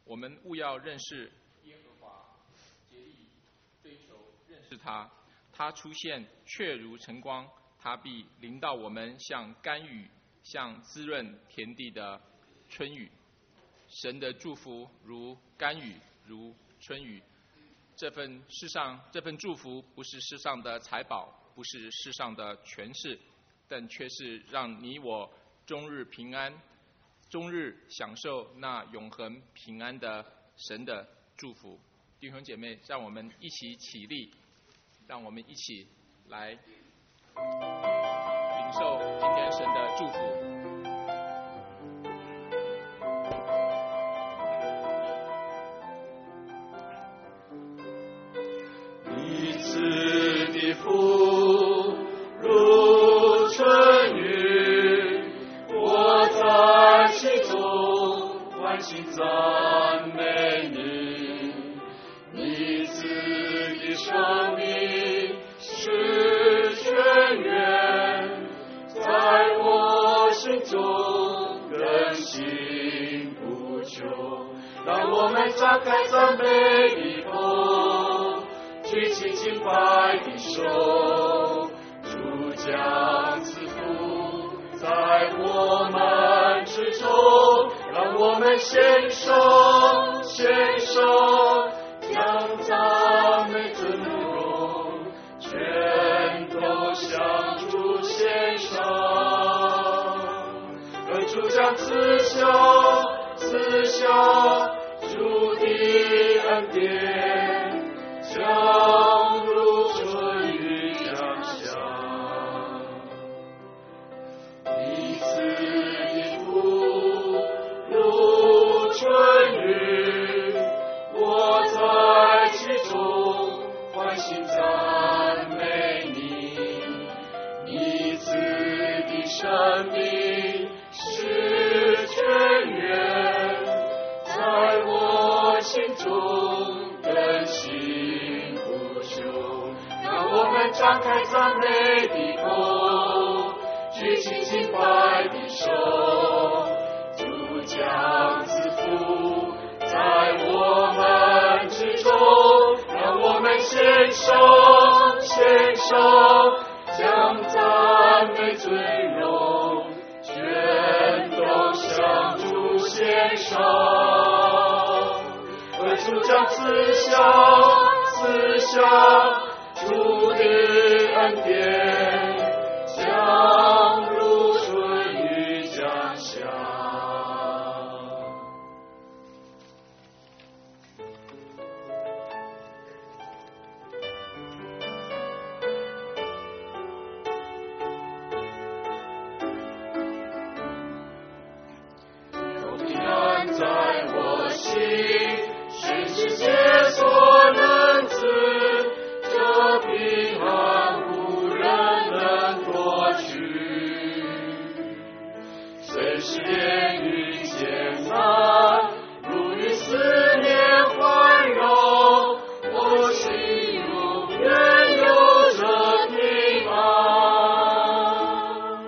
我们务要认识耶和华，竭力追求认识他。他出现确如晨光，他必临到我们，像甘雨，像滋润田地的春雨。神的祝福如甘雨，如春雨。这份祝福不是世上的财宝，不是世上的权势，但却是让你我终日平安，终日享受那永恒平安的神的祝福。弟兄姐妹，让我们一起起立，让我们一起来领受今天神的祝福。 你赐的福如春雨，我在其中欢欣赞美你。你赐的生命是泉源，在我心中更新不朽。让我们张开赞美的口，举起敬拜的手，主将赐福在我们之中。让我们献手，将赞美尊荣全都向主献上。而主将赐下主的恩典，将如春雨降下。你赐的福如春雨，我在其中欢欣赞美你。你赐的生命是泉源，在我心中更新不朽。让我们张开赞美的口，举起敬拜的手，主将赐福在我们之中。让我们献手，将赞美尊荣全都向主献上。而主将赐下主的恩典，将如春雨降下。有平安在我心，是世界所能赐，这平安无人能夺取。虽是炼狱艰难，如雨思念环绕，我心永远有着平安，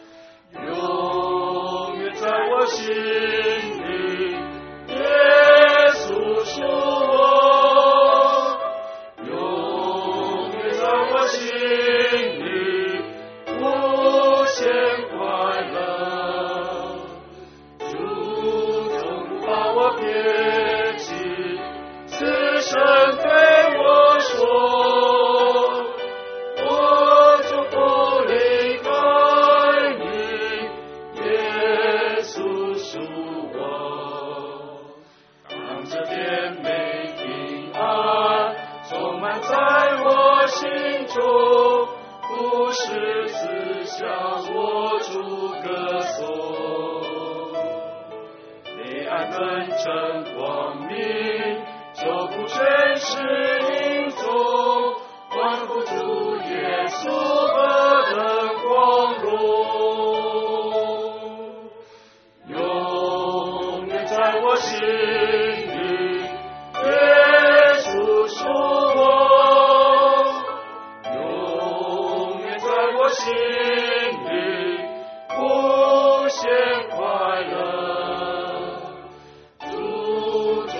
永远在我心里。耶稣属我，永远在我心里，无限快乐。主从不把我撇弃，此生对我说，我就不离开你。耶稣属我，让这甜美平安充满在我心中，不是只向我主歌颂。黑暗纷争光明，就不全是影踪，欢呼主耶稣何等光荣，永远在我心里。耶稣属我，永远在我心里，无限快乐。主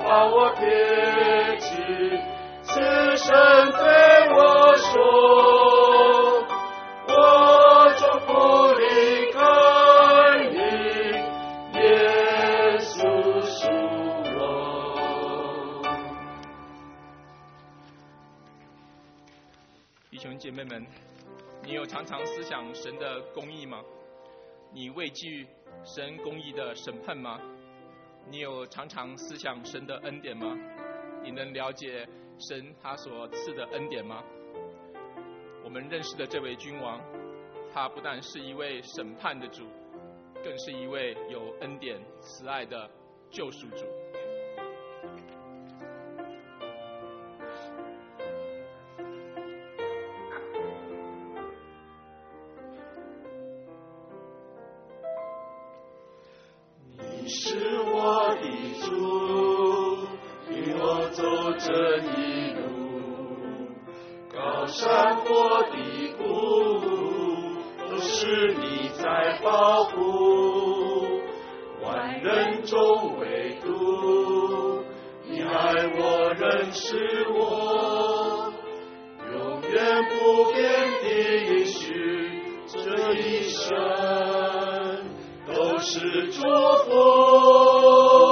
把我撇弃。此生对我说，我终不离开你，耶稣属我。 弟兄姐妹们，你有常常思想神的公义吗？你畏惧神公义的审判吗？你有常常思想神的恩典吗？你能了解神他所赐的恩典吗？我们认识的这位君王，他不但是一位审判的主，更是一位有恩典慈爱的救赎主。 你是我的主，引我走这一路，高山或低谷，都是你在保护。万人中唯独你爱我，认识我，永远不变的应许，这一生都是祝福。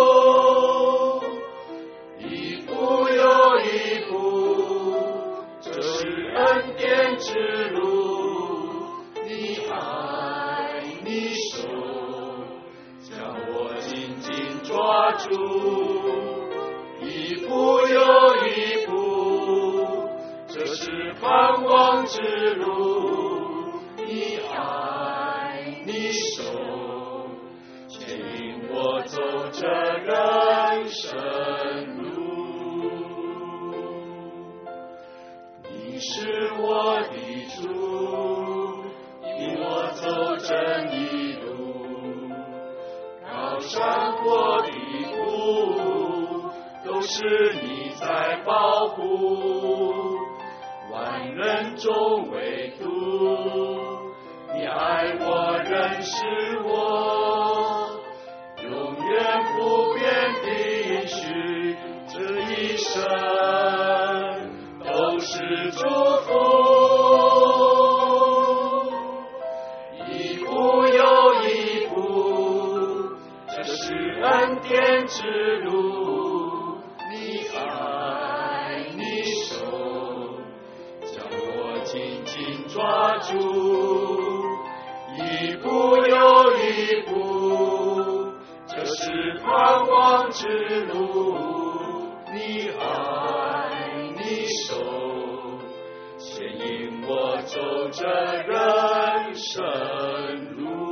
一步又一步，这是恩典之路，你爱你手将我紧紧抓住。一步又一步，这是盼望之路，你爱你手牵引我走这人生路。你是我的主，引我走这一路，高山或低谷，都是你在保护。万人中唯独你爱我，认识我，永远不变的应许，这一生都是祝福。一步又一步，这是恩典之路，你爱你手将我紧紧抓住。一步又一步，这是盼望之路，你爱你手牵引我走这人生路。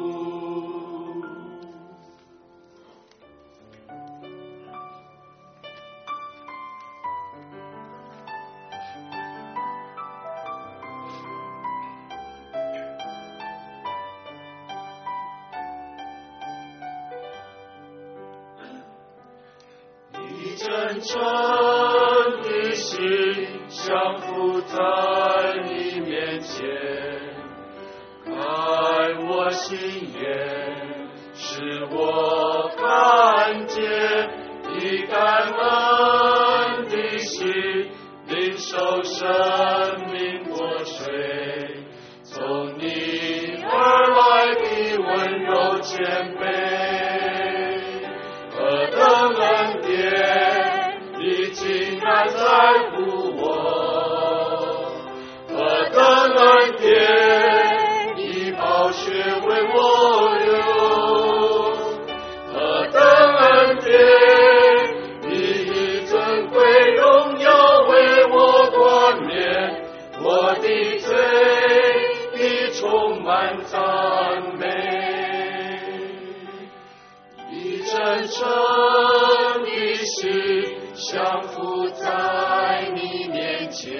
真诚的心降服在你面前，开我心眼，使我看见你感恩的心，领受生命活水，从你而来的温柔谦卑，何等恩典，你竟然在乎我，何等恩典，你宝血为我流，何等恩典，你以尊贵荣耀为我冠冕，我的罪你充满赞美，以真诚的心降服在你面前，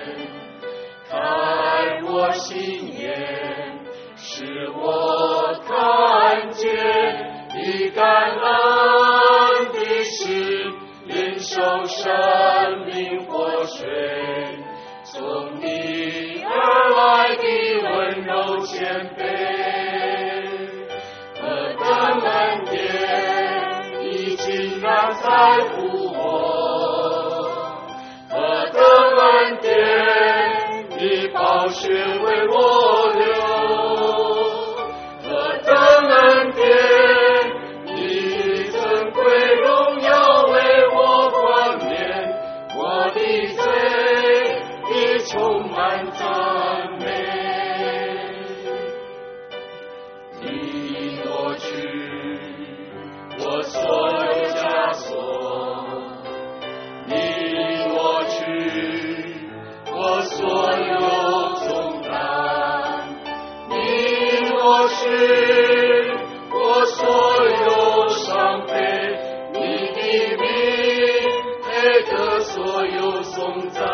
开我心眼，使我看见你感恩的心，领受生命活水，从你而来的温柔谦卑，何等恩典，你竟然在乎我，何等恩典，你宝血为我流，何等恩典，你尊贵荣耀为我冠冕，我的罪已充满赞美。你挪去我所有枷锁，你挪去我所有重担，你挪去我所有伤悲，你的名配得所有颂赞。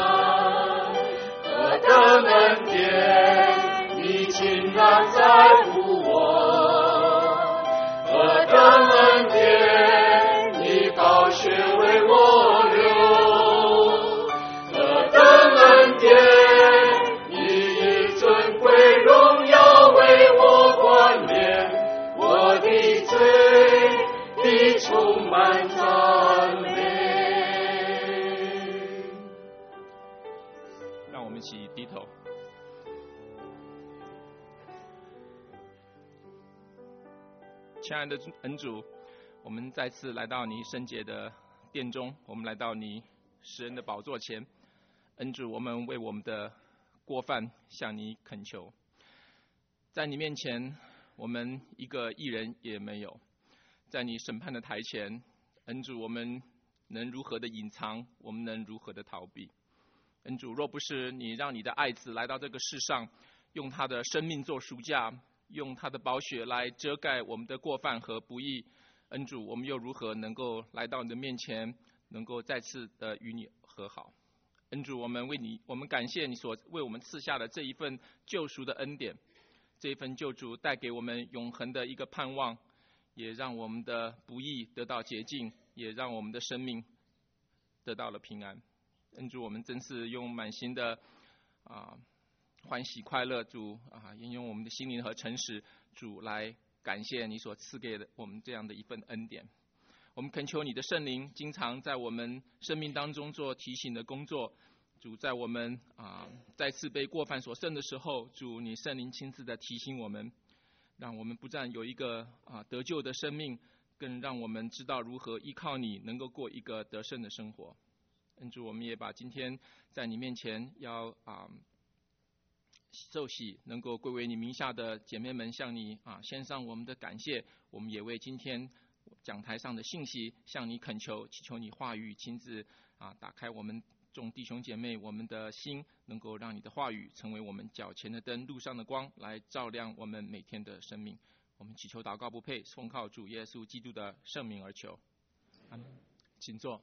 何等恩典，你竟然在乎我，何等恩典，你宝血为我流，何等恩典，你以尊贵荣耀为我冠冕，我的罪已充满赞美。 让我们一起低头。亲爱的恩主，我们再次来到你圣洁的殿中，我们来到你施恩的宝座前。恩主，我们为我们的过犯向你恳求，在你面前，我们一个义人也没有。在你审判的台前，恩主，我们能如何的隐藏？我们能如何的逃避？恩主，若不是你让你的爱子来到这个世上，用他的生命做赎价，用他的宝血来遮盖我们的过犯和不义，恩主，我们又如何能够来到你的面前，能够再次的与你和好？恩主，我们感谢你所为我们赐下的这一份救赎的恩典，这一份救赎带给我们永恒的一个盼望，也让我们的不义得到洁净，也让我们的生命得到了平安。恩主，我们真是用满心的欢喜快乐，主应用我们的心灵和诚实，主来感谢你所赐给我们这样的一份恩典。我们恳求你的圣灵经常在我们生命当中做提醒的工作。主，在我们再次被过犯所胜的时候，主你圣灵亲自的提醒我们，让我们不但有一个得救的生命，更让我们知道如何依靠你，能够过一个得胜的生活。恩主，我们也把今天在你面前要受洗能够归为你名下的姐妹们向你献上我们的感谢。我们也为今天讲台上的信息向你恳求，祈求你话语亲自打开我们众弟兄姐妹我们的心，能够让你的话语成为我们脚前的灯，路上的光，来照亮我们每天的生命。我们祈求祷告不配，奉靠主耶稣基督的圣名而求，阿们。请坐。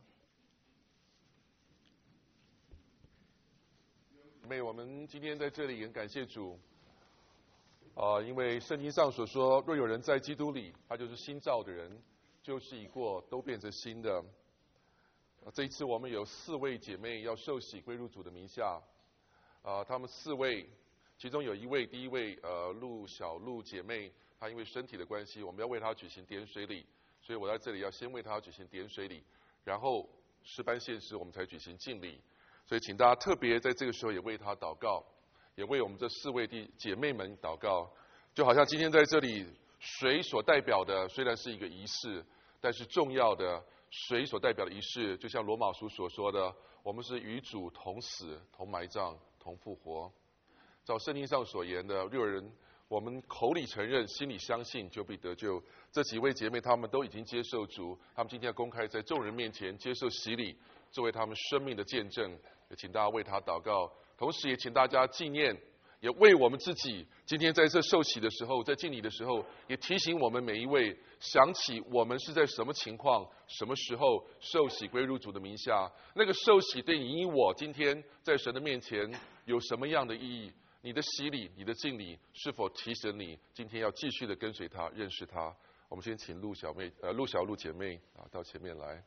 我们今天在这里很感谢主，因为圣经上所说，若有人在基督里，他就是新造的人，旧事已过，都变成新的。这一次我们有4位姐妹要受洗归入主的名下，她们4位，其中有第一位陆小璐姐妹，她因为身体的关系，我们要为她举行点水礼，所以我在这里要先为她举行点水礼，然后诗班献诗，我们才举行敬礼。所以请大家特别在这个时候也为她祷告，也为我们这4位的姐妹们祷告。就好像今天在这里，水所代表的虽然是一个仪式，但是重要的水所代表的仪式，就像罗马书所说的，我们是与主同死、同埋葬、同复活。照圣经上所言的，若有人我们口里承认，心里相信，就必得救。这几位姐妹她们都已经接受主，她们今天要公开在众人面前接受洗礼，作为她们生命的见证。也请大家为她祷告，同时也请大家纪念，也为我们自己今天在这受洗的时候，在敬礼的时候，也提醒我们每一位，想起我们是在什么情况、什么时候受洗归入主的名下。那个受洗对你我今天在神的面前有什么样的意义？你的洗礼、你的敬礼是否提醒你今天要继续的跟随他、认识他？我们先请陆小璐姐妹到前面来。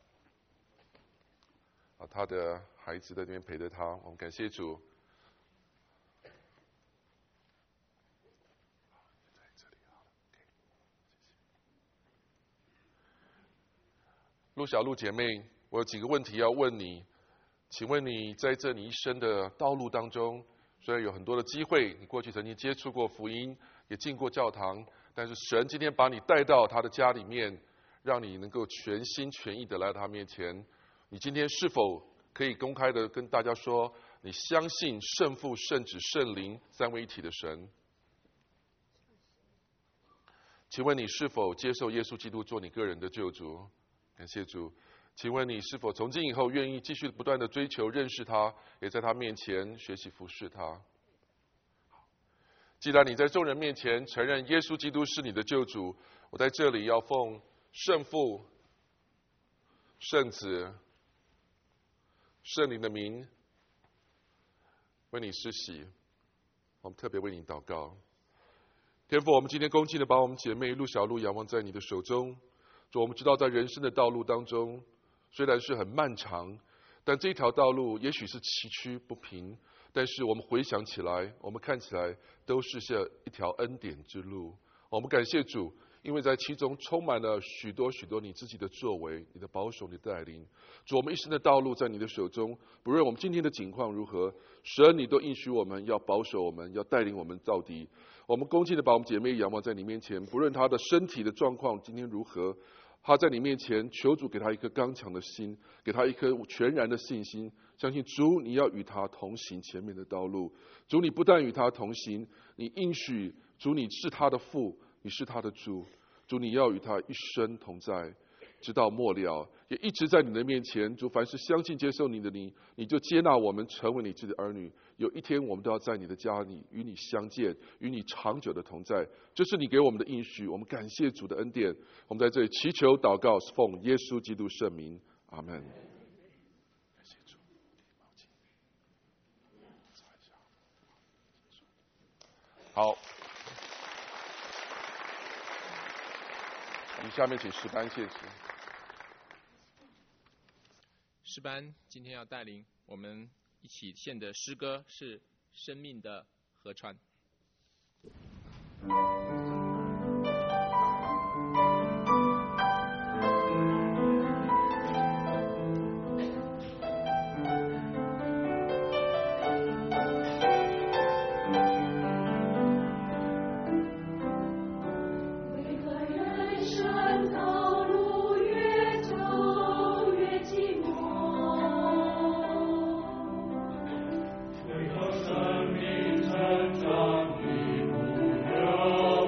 她的孩子在那边陪着她，我们感谢主。 陆小璐姐妹，我有几个问题要问你。请问你在这你一生的道路当中，虽然有很多的机会，你过去曾经接触过福音，也进过教堂，但是神今天把你带到他的家里面，让你能够全心全意的来到他面前。你今天是否可以公开的跟大家说，你相信圣父、圣子、圣灵三位一体的神？请问你是否接受耶稣基督做你个人的救主？感谢主。请问你是否从今以后愿意继续不断的追求认识他，也在他面前学习服侍他？既然你在众人面前承认耶稣基督是你的救主，我在这里要奉圣父、圣子、圣灵的名为你施洗。我们特别为你祷告。天父，我们今天恭敬的把我们姐妹陆小璐仰望在你的手中。主，我们知道在人生的道路当中，虽然是很漫长，但这条道路也许是崎岖不平，但是我们回想起来，我们看起来都是一条恩典之路。我们感谢主，因为在其中充满了许多许多你自己的作为，你的保守，你的带领。主，我们一生的道路在你的手中，不论我们今天的境况如何，神你都应许我们要保守我们，要带领我们到底。我们恭敬的把我们姐妹仰望在你面前，不论她的身体的状况今天如何，她在你面前求主给她一颗刚强的心，给她一颗全然的信心，相信主你要与她同行前面的道路。主，你不但与她同行，你应许主你是她的父，你是她的主。主，你要与她一生同在，直到末了，也一直在你的面前。主，凡是相信接受你的你就接纳我们成为你自己的儿女。有一天我们都要在你的家里与你相见，与你长久的同在。这是你给我们的应许，我们感谢主的恩典。我们在这里祈求祷告，奉耶稣基督圣名，阿门。感谢主。好，我们下面请诗班献诗。 诗班今天要带领我们一起献的诗歌是《生命的河川》。 为何生命成长的不留？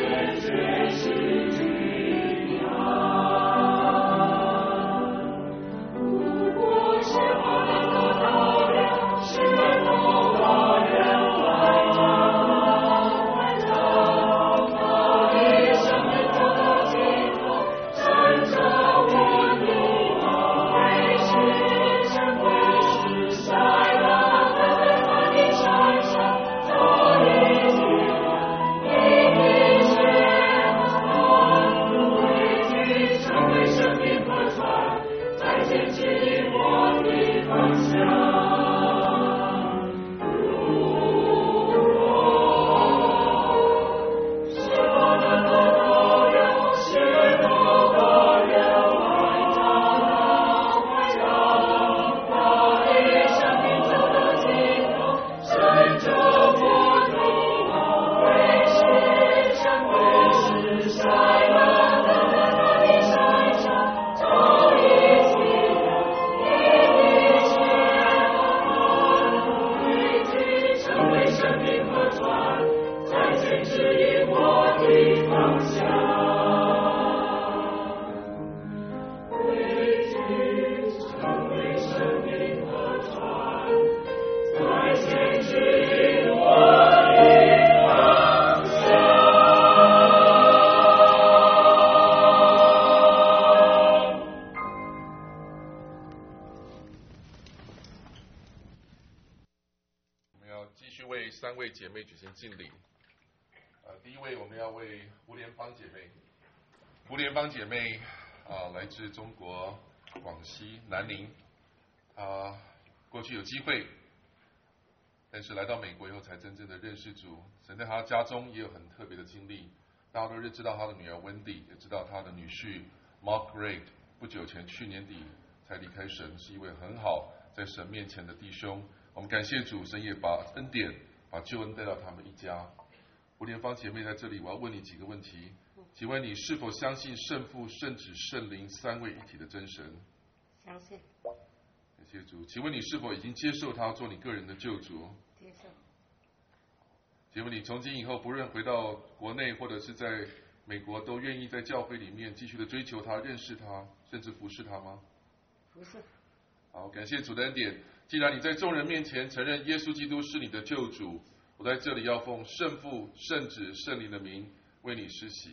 姐妹举行敬礼。第一位我们要为胡莲芳姐妹。胡莲芳姐妹来自中国广西南宁，她过去有机会，但是来到美国以后才真正的认识主。神在她家中也有很特别的经历，大家都知道她的女儿 Wendy， 也知道她的女婿 Mark Reid， 不久前去年底才离开神，是一位很好在神面前的弟兄。我们感谢主，神也把恩典把救恩带到他们一家。胡莲芳姐妹在这里，我要问你几个问题。请问你是否相信圣父、圣子、圣灵三位一体的真神？ 相信。 感谢主。请问你是否已经接受他做你个人的救主？ 接受。 请问你从今以后，不论回到国内或者是在美国，都愿意在教会里面继续的追求他、认识他，甚至服侍他吗？ 服侍。 好，感谢主的恩典。既然你在众人面前承认耶稣基督是你的救主，我在这里要奉圣父、圣子、圣灵的名为你施洗。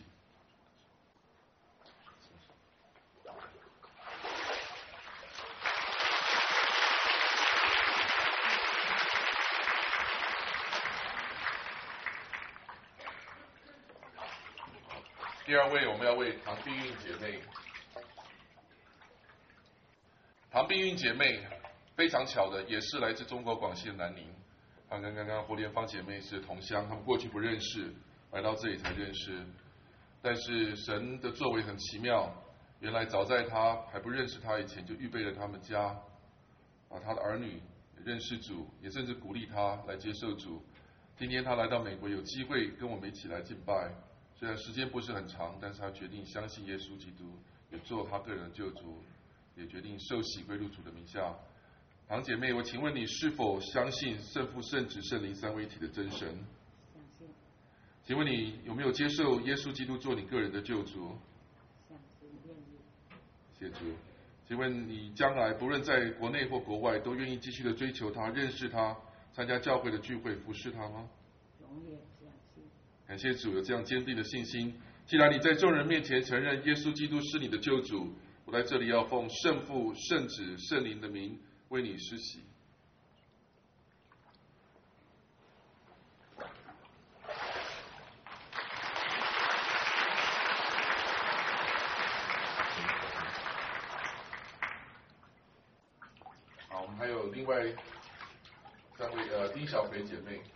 第二位，我们要为唐碧韵姐妹。唐碧韵姐妹非常巧的，也是来自中国广西的南宁。她跟刚刚胡莲芳姐妹是同乡，她们过去不认识，来到这里才认识。但是神的作为很奇妙，原来早在她还不认识她以前，就预备了他们家，她的儿女也认识主，也甚至鼓励她来接受主。今天她来到美国，有机会跟我们一起来敬拜。虽然时间不是很长，但是她决定相信耶稣基督，也做她个人的救主，也决定受洗归入主的名下。唐姐妹，我请问你是否相信圣父、圣子、圣灵三位一体的真神？ 相信。 请问你有没有接受耶稣基督做你个人的救主？ 相信，愿意。 谢主。请问你将来不论在国内或国外，都愿意继续的追求他、认识他、参加教会的聚会、服侍他吗？ 永远相信。 感谢主有这样坚定的信心。既然你在众人面前承认耶稣基督是你的救主，我在这里要奉圣父、圣子、圣灵的名为你施洗。好，我们还有另外三位丁小葵姐妹。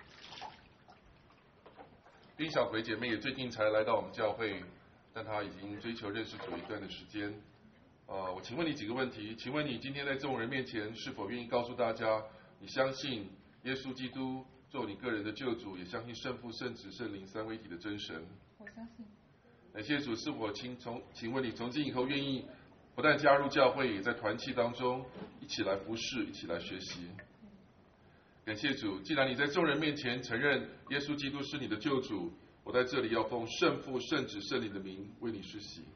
丁小葵姐妹也最近才来到我们教会，但她已经追求认识主一段的时间。我请问你几个问题。请问你今天在众人面前是否愿意告诉大家，你相信耶稣基督做你个人的救主，也相信圣父、圣子、圣灵三位一体的真神？ 我相信。 感谢主，是否请问你从今以后愿意不但加入教会，也在团契当中一起来服侍，一起来学习？感谢主，既然你在众人面前承认耶稣基督是你的救主，我我在这里要奉圣父、圣子、圣灵的名为你施洗。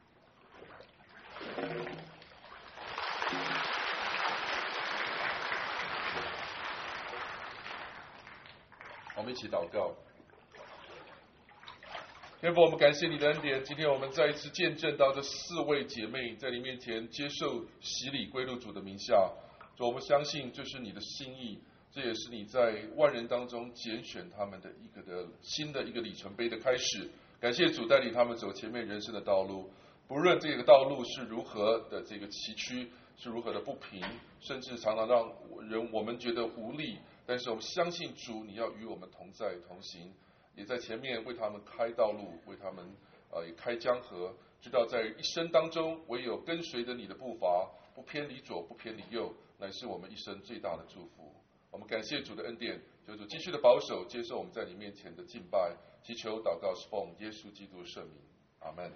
我们一起祷告。天父，我们感谢你的恩典，今天我们再一次见证到这4位姐妹在你面前接受洗礼归入主的名下。主，我们相信这是你的心意，这也是你在万人当中拣选他们的新的一个里程碑的开始。感谢主带领他们走前面人生的道路，不论这个道路是如何的这个崎岖，是如何的不平，甚至常常让我们觉得无力，但是我们相信主，你要与我们同在同行，也在前面为他们开道路，为他们也开江河，知道在一生当中，唯有跟随着你的步伐，不偏离左，不偏离右，乃是我们一生最大的祝福。我们感谢主的恩典，求主继续的保守，接受我们在你面前的敬拜，祈求祷告是奉耶稣基督的圣名，阿门。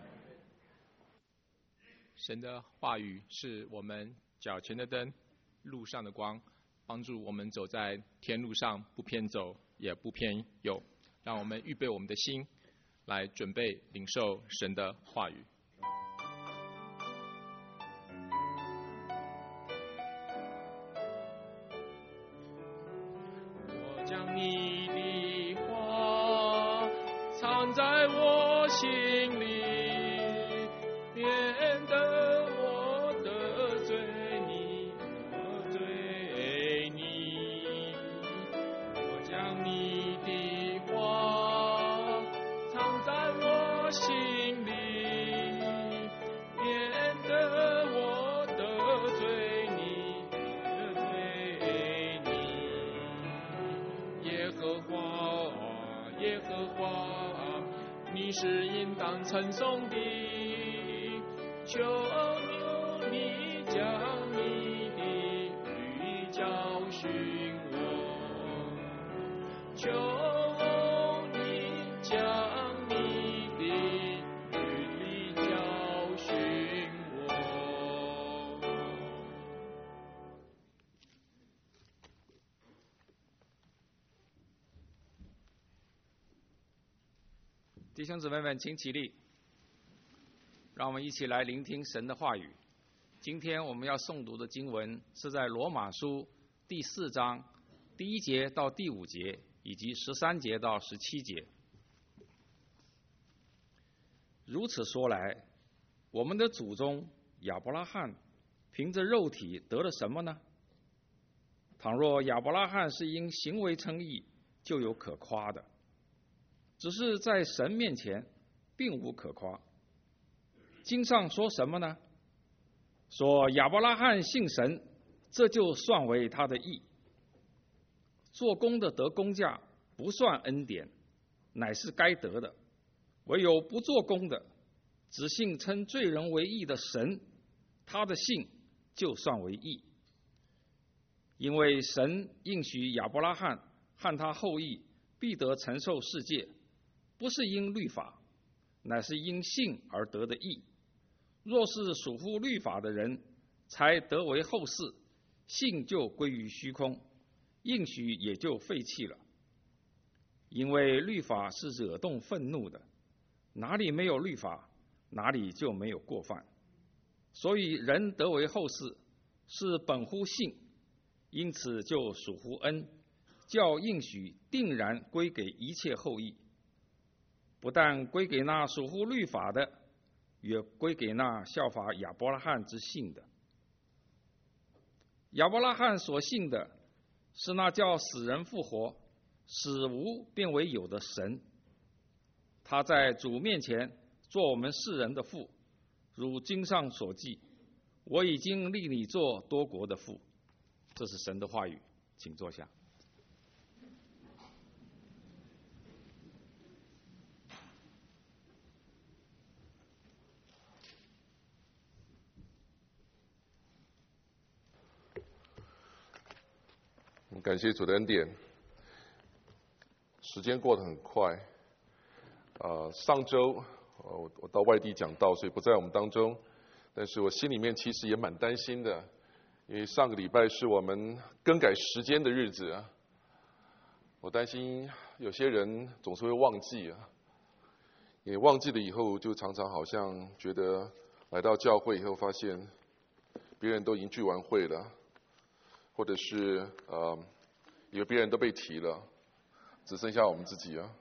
神的话语是我们脚前的灯，路上的光，帮助我们走在天路上，不偏左也不偏右。让我们预备我们的心，来准备领受神的话语。我将你的话藏在我心里，免得我得罪你。我将你的话藏在我心里，免得我得罪你。耶和华，你是应当称颂的，求你将你的律教训我，求你将你的律教训我。 弟兄姊妹们，请起立，让我们一起来聆听神的话语。今天我们要诵读的经文是在罗马书第4章第1节到第5节，以及13节到17节。如此说来，我们的祖宗亚伯拉罕凭着肉体得了什么呢？倘若亚伯拉罕是因行为称义，就有可夸的。只是在神面前并无可夸。经上说什么呢？说亚伯拉罕信神，这就算为他的义。做工的得工价，不算恩典，乃是该得的。唯有不做工的，只信称罪人为义的神，他的信就算为义。因为神应许亚伯拉罕和他后裔必得承受世界，不是因律法，乃是因信而得的义。若是属乎律法的人，才得为后嗣，信就归于虚空，应许也就废弃了。因为律法是惹动愤怒的，哪里没有律法，哪里就没有过犯。所以人得为后嗣，是本乎信，因此就属乎恩，叫应许定然归给一切后裔。不但归给那属乎律法的，也归给那效法亚伯拉罕之信的。亚伯拉罕所信的是那叫死人复活，使无变为有的神。他在主面前做我们世人的父，如经上所记，我已经立你做多国的父。这是神的话语，请坐下。 感谢主的恩典，时间过得很快。上周我到外地讲道，所以不在我们当中，但是我心里面其实也蛮担心的，因为上个礼拜是我们更改时间的日子啊，我担心有些人总是会忘记啊， 也忘记了以后，就常常好像觉得来到教会以后，发现别人都已经聚完会了，或者是以为别人都被提了，只剩下我们自己啊。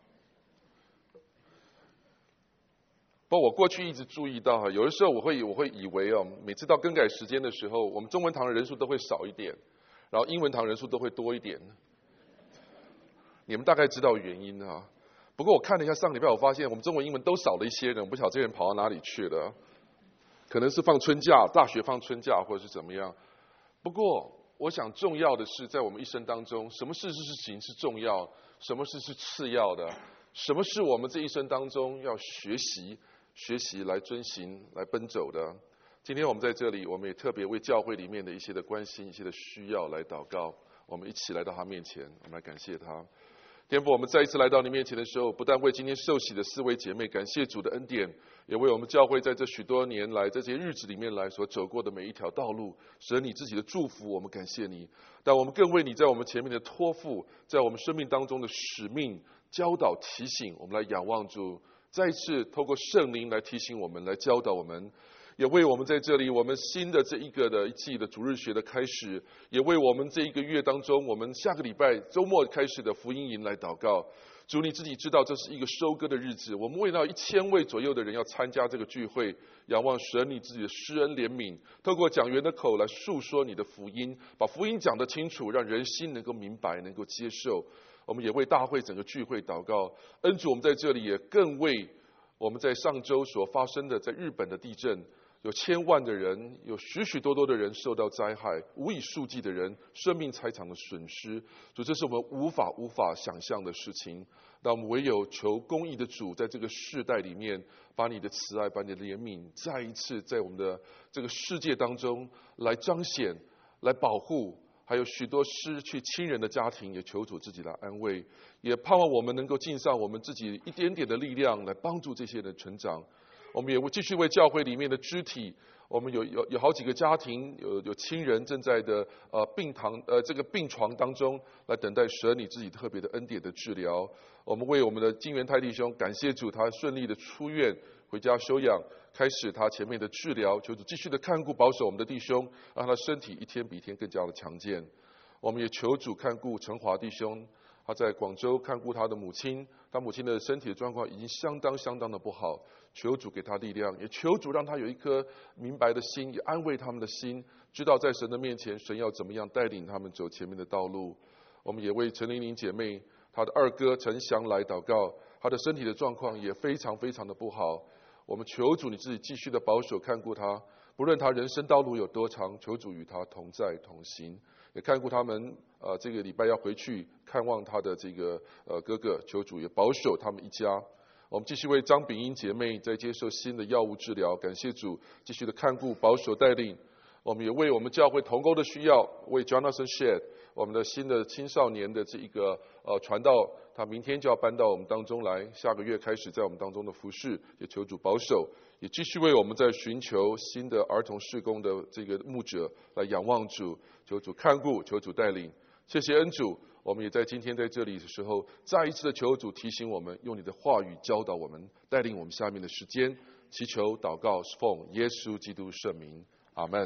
不过我过去一直注意到有的时候我会以为每次到更改时间的时候，我们中文堂的人数都会少一点，然后英文堂人数都会多一点。你们大概知道原因啊。不过我看了一下上礼拜，我发现我们中文、英文都少了一些人，我不晓得这些人跑到哪里去了，可能是放春假，大学放春假，或者是怎么样。不过我想重要的是，在我们一生当中，什么事情是重要，什么事是次要的，什么是我们这一生当中要学习来遵行、来奔走的。今天我们在这里，我们也特别为教会里面的一些的关心、一些的需要来祷告。我们一起来到他面前，我们来感谢他。天父，我们再一次来到你面前的时候，不但为今天受洗的4位姐妹感谢主的恩典，也为我们教会在这许多年来这些日子里面来所走过的每一条道路，神你自己的祝福，我们感谢你。但我们更为你在我们前面的托付，在我们生命当中的使命、教导、提醒，我们来仰望主，再一次透过圣灵来提醒我们，来教导我们。也为我们在这里，我们新的这一个的一季的主日学的开始，也为我们这一个月当中，我们下个礼拜周末开始的福音营来祷告。主你自己知道，这是一个收割的日子，我们为到1000位左右的人要参加这个聚会，仰望神你自己的施恩怜悯，透过讲员的口来述说你的福音，把福音讲得清楚，让人心能够明白，能够接受。我们也为大会整个聚会祷告。恩主，我们在这里也更为我们在上周所发生的在日本的地震，有千万的人，有许许多多的人受到灾害，无以数计的人，生命财产的损失。主，这是我们无法想象的事情。但我们唯有求公义的主，在这个世代里面，把你的慈爱，把你的怜悯，再一次在我们的这个世界当中来彰显，来保护。还有许多失去亲人的家庭，也求主自己来安慰，也盼望我们能够尽上我们自己一点点的力量，来帮助这些人成长。我们也继续为教会里面的肢体，我们有好几个家庭，有亲人正在的这个病床当中，来等待神你自己特别的恩典的治疗。我们为我们的金元泰弟兄感谢主，他顺利的出院回家休养，开始他前面的治疗，求主继续的看顾保守我们的弟兄，让他身体一天比一天更加的强健。我们也求主看顾陈华弟兄，他在广州看顾他的母亲，他母亲的身体的状况已经相当的不好，求主给他力量，也求主让他有一颗明白的心，也安慰他们的心，知道在神的面前，神要怎么样带领他们走前面的道路。我们也为陈玲玲姐妹，她的二哥陈祥来祷告，他的身体的状况也非常的不好。我们求主你自己继续的保守看顾他，不论他人生道路有多长，求主与他同在同行，也看顾他们这个礼拜要回去看望他的这个哥哥，求主也保守他们一家。我们继续为张炳英姐妹在接受新的药物治疗，感谢主继续的看顾保守带领。我们也为我们教会同工的需要，为 Jonathan Shed 我们的新的青少年的这一个传道，他明天就要搬到我们当中来，下个月开始在我们当中的服事，也求主保守，也继续为我们在寻求新的儿童事工的这个牧者来仰望主，求主看顾，求主带领。谢谢恩主，我们也在今天在这里的时候，再一次的求主提醒我们，用你的话语教导我们，带领我们下面的时间，祈求祷告是奉耶稣基督圣名，阿们。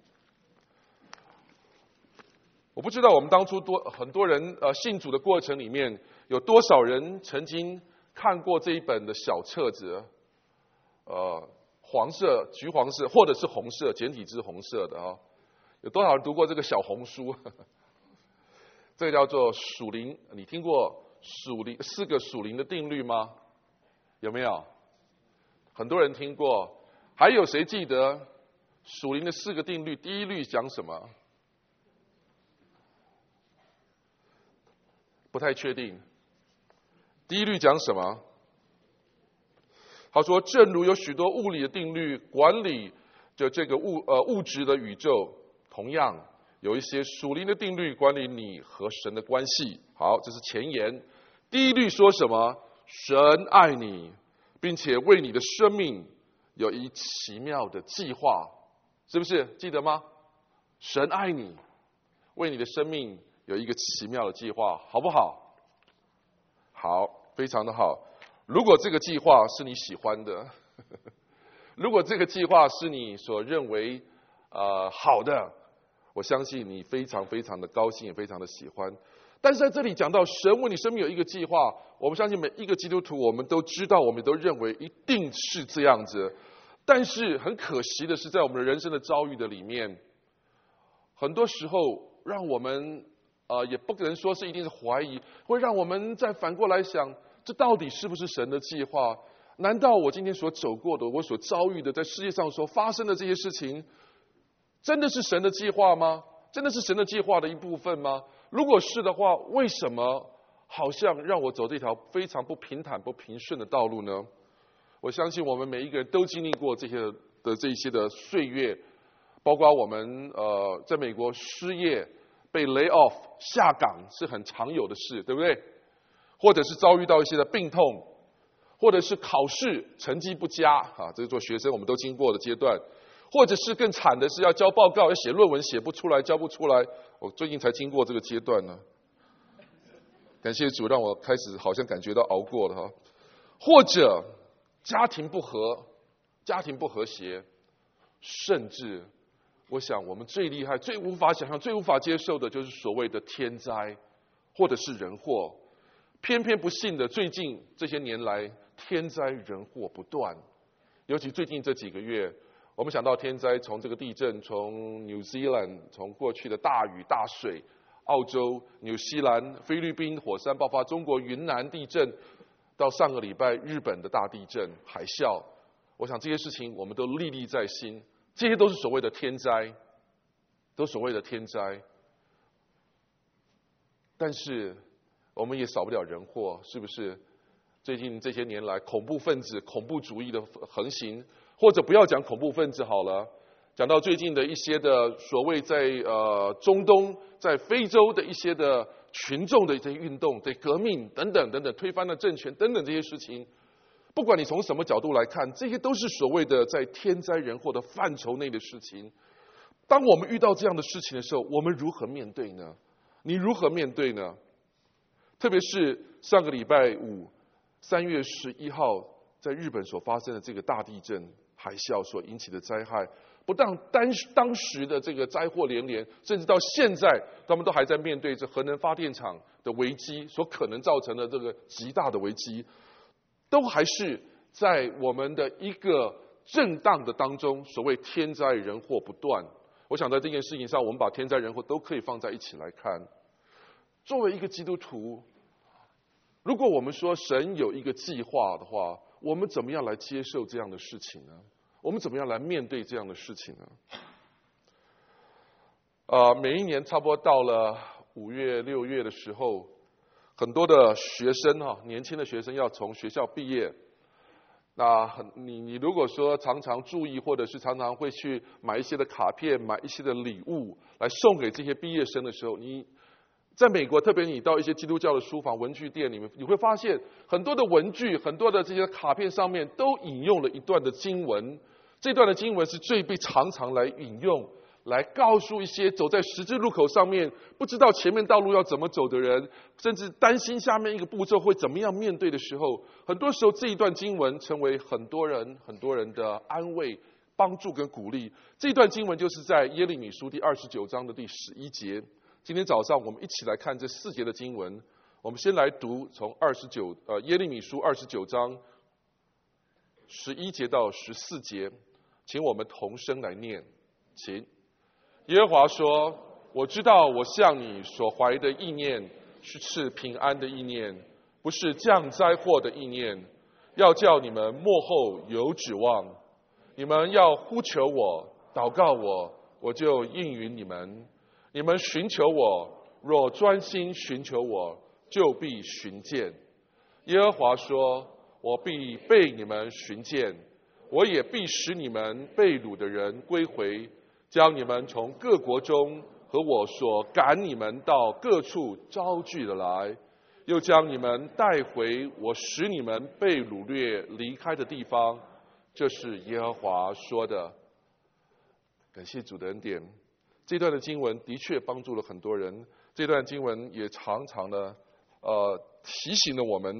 我不知道我们当初很多人信主的过程里面，有多少人曾经看过这一本的小册子，黄色、橘黄色或者是红色，简体字红色的啊，有多少人读过这个小红书？这个叫做属灵，你听过4个属灵的定律吗？有没有？很多人听过，还有谁记得属灵的4个定律？第一律讲什么？不太确定。第一律讲什么？他说，正如有许多物理的定律管理着这个物质的宇宙，同样有一些属灵的定律管理你和神的关系。好，这是前言。第一律说什么？神爱你，并且为你的生命有一奇妙的计划，是不是？记得吗？神爱你，为你的生命有一个奇妙的计划，好不好？好，非常的好。 如果这个计划是你喜欢的，如果这个计划是你所认为好的，我相信你非常非常的高兴，也非常的喜欢。但是在这里讲到神为你生命有一个计划，我们相信每一个基督徒，我们都知道，我们都认为一定是这样子。但是很可惜的是，在我们的人生的遭遇的里面，很多时候让我们也不可能说是一定是怀疑，会让我们再反过来想，这到底是不是神的计划？难道我今天所走过的，我所遭遇的，在世界上所发生的这些事情，真的是神的计划吗？真的是神的计划的一部分吗？如果是的话，为什么好像让我走这条非常不平坦、不平顺的道路呢？我相信我们每一个人都经历过这些的岁月，包括我们在美国失业、被 lay off 下岗是很常有的事，对不对？或者是遭遇到一些的病痛，或者是考试成绩不佳这是做学生我们都经过的阶段，或者是更惨的是要交报告、要写论文写不出来、交不出来。我最近才经过这个阶段呢，感谢主让我开始好像感觉到熬过了或者家庭不和、家庭不和谐，甚至我想我们最厉害、最无法想象、最无法接受的就是所谓的天灾或者是人祸。偏偏不幸的，最近这些年来天灾人祸不断，尤其最近这几个月，我们想到天灾，从这个地震，从 New Zealand， 从过去的大雨大水，澳洲、纽西兰、菲律宾火山爆发，中国云南地震，到上个礼拜日本的大地震、海啸，我想这些事情我们都历历在心，这些都是所谓的天灾，都所谓的天灾。但是我们也少不了人祸，是不是？最近这些年来，恐怖分子、恐怖主义的横行，或者不要讲恐怖分子好了，讲到最近的一些的所谓在中东、在非洲的一些的群众的一些运动、对革命等等等等，推翻了政权等等这些事情，不管你从什么角度来看，这些都是所谓的在天灾人祸的范畴内的事情。当我们遇到这样的事情的时候，我们如何面对呢？你如何面对呢？特别是上个礼拜五3月11号在日本所发生的这个大地震、海啸所引起的灾害，不但当时的这个灾祸连连，甚至到现在他们都还在面对着核能发电厂的危机所可能造成的这个极大的危机，都还是在我们的一个震荡的当中，所谓天灾人祸不断。我想在这件事情上，我们把天灾人祸都可以放在一起来看。作为一个基督徒，如果我们说神有一个计划的话，我们怎么样来接受这样的事情呢？我们怎么样来面对这样的事情呢？每一年差不多到了5月、6月的时候，很多的学生年轻的学生要从学校毕业。那你如果说常常注意，或者是常常会去买一些的卡片、买一些的礼物来送给这些毕业生的时候，你在美国，特别你到一些基督教的书房、文具店里面，你会发现很多的文具、很多的这些卡片上面都引用了一段的经文。这段的经文是最被常常来引用，来告诉一些走在十字路口上面不知道前面道路要怎么走的人，甚至担心下面一个步骤会怎么样面对的时候，很多时候这一段经文成为很多人的安慰、帮助跟鼓励。这段经文就是在耶利米书第29章的第11节。今天早上我们一起来看这4节的经文。我们先来读从耶利米书29章11节到14节，请我们同声来念，请。耶和华说：我知道我向你所怀的意念是赐平安的意念，不是降灾祸的意念，要叫你们末后有指望。你们要呼求我、祷告我，我就应允你们。你们寻求我，若专心寻求我，就必寻见。耶和华说：我必被你们寻见，我也必使你们被掳的人归回，将你们从各国中和我所赶你们到各处招聚的来，又将你们带回我使你们被掳掠离开的地方。这是耶和华说的。感谢主的恩典。这段的经文的确帮助了很多人，这段经文也常常的提醒了我们，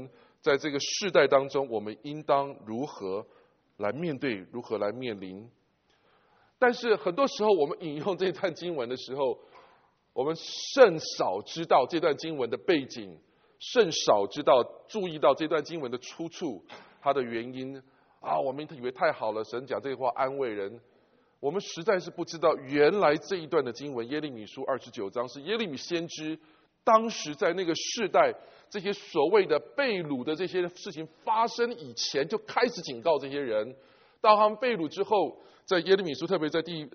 在这个世代当中，我们应当如何来面对，如何来面临。但是很多时候，我们引用这段经文的时候，我们甚少知道这段经文的背景，甚少注意到这段经文的出处，它的原因啊。我们以为太好了，神讲这句话安慰人。我们实在是不知道，原来这一段的经文，耶利米书29章，是耶利米先知当时在那个世代，这些所谓的被掳的这些事情发生以前，就开始警告这些人。到他们被掳之后，在耶利米书，特别在第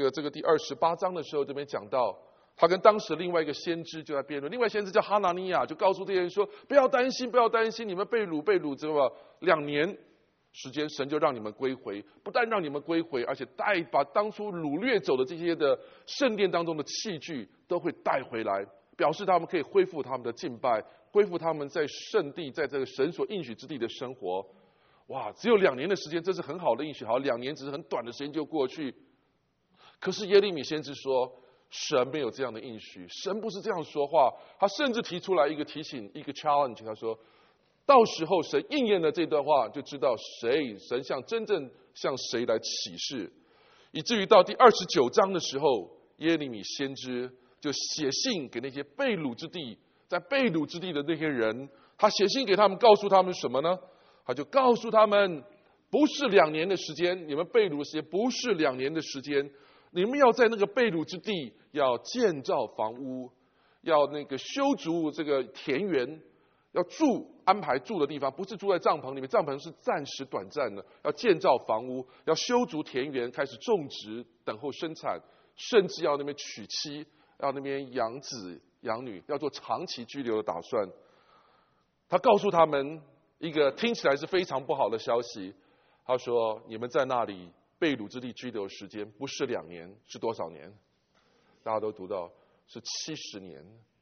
28章的时候，这边讲到，他跟当时另外一个先知就在辩论。另外先知叫哈拿尼亚，就告诉这些人说：不要担心，不要担心，你们被掳之后2年时间，神就让你们归回，不但让你们归回，而且把当初掳掠走的这些的圣殿当中的器具都会带回来，表示他们可以恢复他们的敬拜，恢复他们在圣地，在这个神所应许之地的生活。哇，只有2年的时间，这是很好的应许。好，2年只是很短的时间就过去。可是耶利米先知说，神没有这样的应许，神不是这样说话。他甚至提出来一个提醒，一个 challenge， 他说，到时候神应验了这段话，就知道神真正向谁来启示。以至于到第29章的时候，耶利米先知就写信给那些被掳之地，在被掳之地的那些人，他写信给他们，告诉他们什么呢？他就告诉他们，不是2年的时间，你们被掳的时间不是2年的时间，你们要在那个被掳之地要建造房屋，要那个修筑这个田园，要安排住的地方，不是住在帐篷里面，帐篷是暂时短暂的，要建造房屋，要修筑田园，开始种植，等候生产，甚至要那边娶妻，要那边养子养女，要做长期居留的打算。他告诉他们一个听起来是非常不好的消息，他说：你们在那里被掳之地居留时间不是2年，是多少年？大家都读到是70年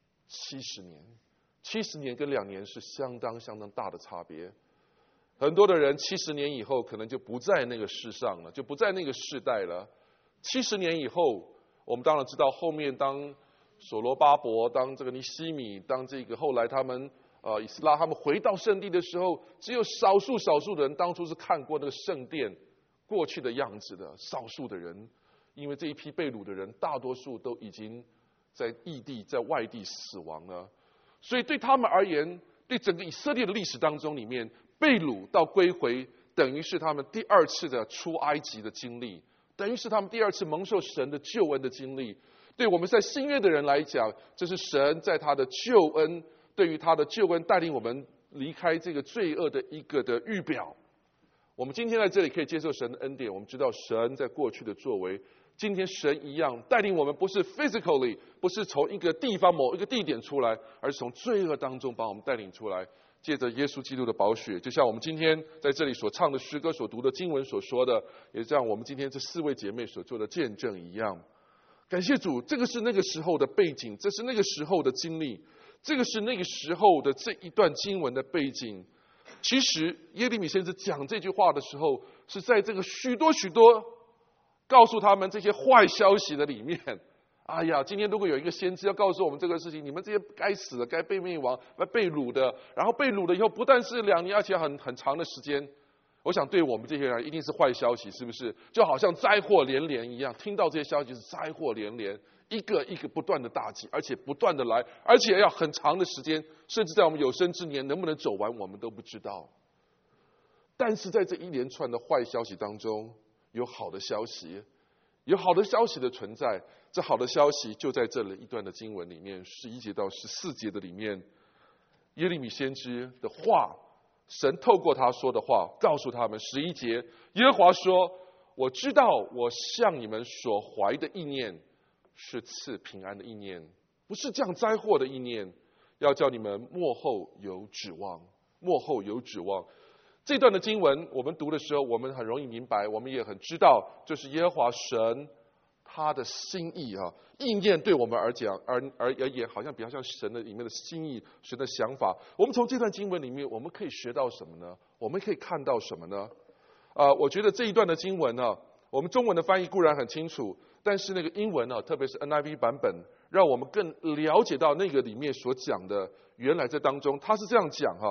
，70年，70年跟2年是相当大的差别。很多的人70年以后可能就不在那个世上了，就不在那个世代了。70年以后，我们当然知道后面当所罗巴伯，当这个尼希米，当这个后来他们以斯拉他们回到圣地的时候，只有少数的人当初是看过那个圣殿过去的样子的，少数的人，因为这一批被掳的人大多数都已经在异地，在外地死亡了。所以对他们而言，对整个以色列的历史当中里面，被掳到归回，等于是他们第2次的出埃及的经历，等于是他们第2次蒙受神的救恩的经历。对我们在新约的人来讲，这是神在他的救恩，对于他的救恩带领我们离开这个罪恶的一个的预表。我们今天在这里可以接受神的恩典，我们知道神在过去的作为，今天神一样带领我们，不是 physically， 不是从一个地方某一个地点出来，而是从罪恶当中把我们带领出来，借着耶稣基督的宝血，就像我们今天在这里所唱的诗歌，所读的经文所说的，也像我们今天这4位姐妹所做的见证一样。感谢主，这个是那个时候的背景，这是那个时候的经历，这个是那个时候的这一段经文的背景。其实耶利米先知讲这句话的时候，是在这个许多告诉他们这些坏消息的里面。哎呀，今天如果有一个先知要告诉我们这个事情，你们这些该死的、该被灭亡、被掳的，然后被掳了以后不但是2年，而且很长的时间，我想对我们这些人一定是坏消息，是不是？就好像灾祸连连一样，听到这些消息是灾祸连连，一个一个不断的打击，而且不断的来，而且要很长的时间，甚至在我们有生之年能不能走完我们都不知道。但是在这一连串的坏消息当中，有好的消息，有好的消息的存在。这好的消息就在这里一段的经文里面，11节到14节的里面，耶利米先知的话，神透过他说的话告诉他们。11节，耶和华说：我知道我向你们所怀的意念是赐平安的意念，不是降灾祸的意念，要叫你们末后有指望。末后有指望。这段的经文我们读的时候，我们很容易明白，我们也很知道，就是耶和华神他的心意啊，应验对我们而讲，而言好像比较像神的里面的心意，神的想法。我们从这段经文里面，我们可以学到什么呢？我们可以看到什么呢？我觉得这一段的经文呢，我们中文的翻译固然很清楚，但是那个英文呢，特别是 NIV 版本，让我们更了解到那个里面所讲的，原来在当中他是这样讲哈。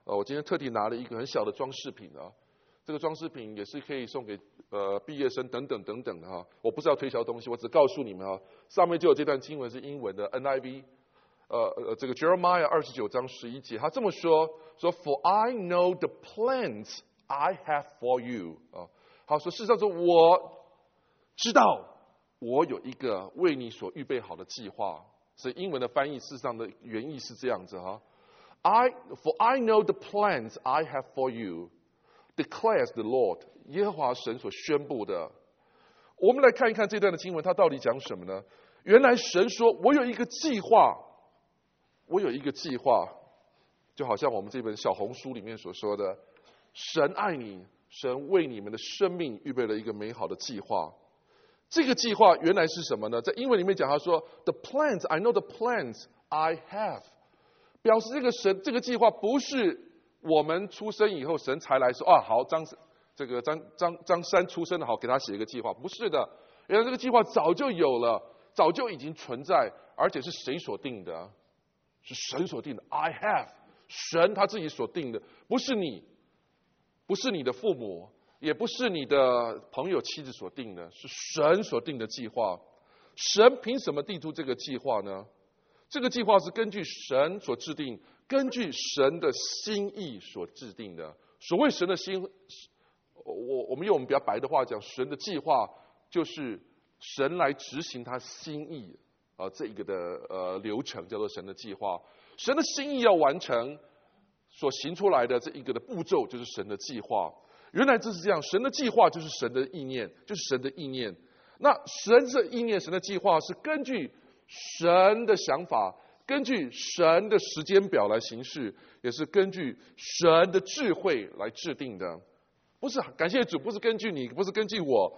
我今天特地拿了一个很小的装饰品啊，这个装饰品也是可以送给毕业生等等等等的哈。我不是要推销东西，我只告诉你们啊，上面就有这段经文是英文的 NIV，这个 Jeremiah 29章11节，他这么说For I know the plans I have for you 啊，好说事实上说我知道我有一个为你所预备好的计划，所以英文的翻译事实上的原意是这样子哈。For I know the plans I have for you, declares the Lord， 耶和华神所宣布的。我们来看一看这段的经文，它到底讲什么呢？原来神说，我有一个计划，我有一个计划，就好像我们这本小红书里面所说的，神爱你，神为你们的生命预备了一个美好的计划。这个计划原来是什么呢？在英文里面讲，他说 The plans, I know the plans I have， 表示这个计划不是我们出生以后神才来说啊，好张三出生了，好给他写一个计划，不是的，原来这个计划早就有了，早就已经存在，而且是谁所定的？是神所定的。I have， 神他自己所定的，不是你，不是你的父母，也不是你的朋友妻子所定的，是神所定的计划。神凭什么定出这个计划呢？这个计划是根据神所制定，根据神的心意所制定的。所谓神的心，我们用我们比较白的话讲，神的计划就是神来执行他心意这一个的流程，叫做神的计划。神的心意要完成，所行出来的这一个的步骤就是神的计划。原来这是这样，神的计划就是神的意念，就是神的意念。那神的意念，神的计划是根据神的想法，根据神的时间表来行事，也是根据神的智慧来制定的。不是，感谢主，不是根据你，不是根据我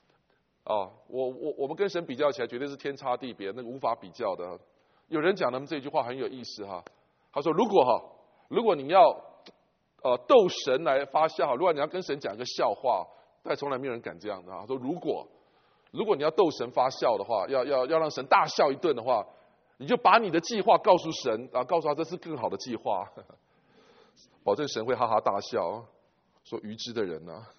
我们跟神比较起来，绝对是天差地别，那个无法比较的。有人讲他们这句话很有意思哈，他说如果你要逗神来发笑，如果你要跟神讲一个笑话，但从来没有人敢这样的。他说如果你要逗神发笑的话，要让神大笑一顿的话，你就把你的计划告诉神，然后告诉他这是更好的计划，保证神会哈哈大笑，说愚痴的人啊。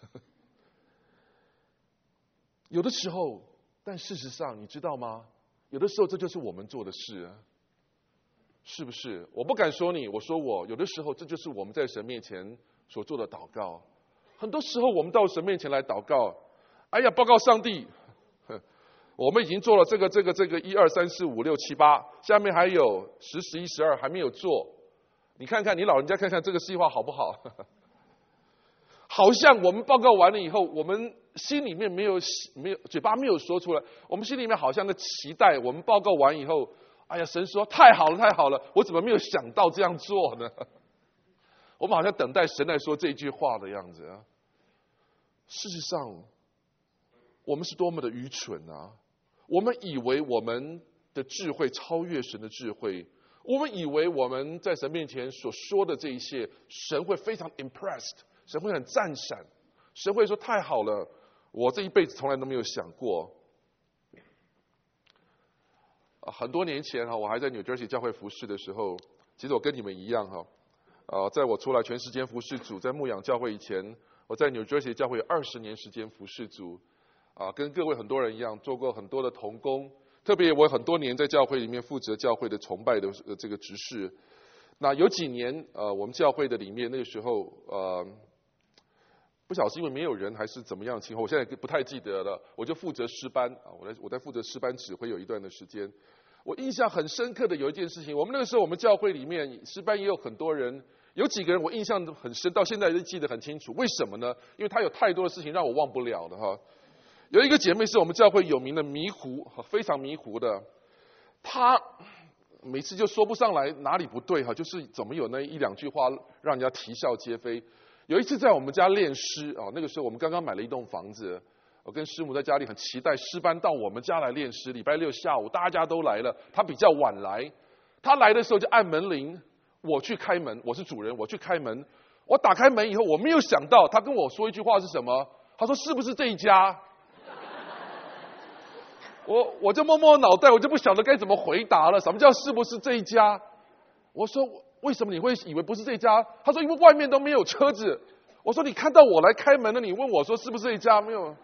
有的时候，但事实上你知道吗？有的时候这就是我们做的事，是不是？我不敢说你，我说我。有的时候这就是我们在神面前所做的祷告。很多时候我们到神面前来祷告，哎呀，报告上帝，我们已经做了这个1、2、3、4、5、6、7、8，下面还有10、11、12还没有做。你看看你老人家看看这个计划好不好？好像我们报告完了以后，我们心里面没有嘴巴没有说出来，我们心里面好像在期待，我们报告完以后，哎呀，神说太好了太好了，我怎么没有想到这样做呢？我们好像等待神来说这句话的样子啊。事实上，我们是多么的愚蠢啊！我们以为我们的智慧超越神的智慧，我们以为我们在神面前所说的这一切，神会非常 impressed， 神会很赞赏，神会说太好了，我这一辈子从来都没有想过。很多年前我还在 New Jersey 教会服事的时候，其实我跟你们一样在我出来全时间服事主，在牧养教会以前，我在 New Jersey 教会有20年时间服事主，跟各位很多人一样，做过很多的同工，特别我很多年在教会里面负责教会的崇拜的这个执事。那有几年我们教会的里面那个时候不晓得是因为没有人还是怎么样的情况，我现在不太记得了。我就负责诗班我在负责诗班指挥有一段的时间。我印象很深刻的有一件事情，我们那个时候我们教会里面诗班也有很多人，有几个人我印象很深，到现在都记得很清楚。为什么呢？因为他有太多的事情让我忘不了的哈。有一个姐妹是我们教会有名的迷糊，非常迷糊的，她每次就说不上来哪里不对就是怎么有那1、2句话让人家啼笑皆非。有一次在我们家练诗那个时候我们刚刚买了一栋房子，我跟师母在家里很期待诗班到我们家来练诗，礼拜6下午大家都来了，她比较晚来，她来的时候就按门铃，我去开门，我是主人，我去开门，我打开门以后，我没有想到她跟我说一句话是什么？她说是不是这一家？我就摸摸脑袋，我就不晓得该怎么回答了。什么叫是不是这一家？我说为什么你会以为不是这家？他说因为外面都没有车子。我说你看到我来开门了，你问我说是不是这家？没有。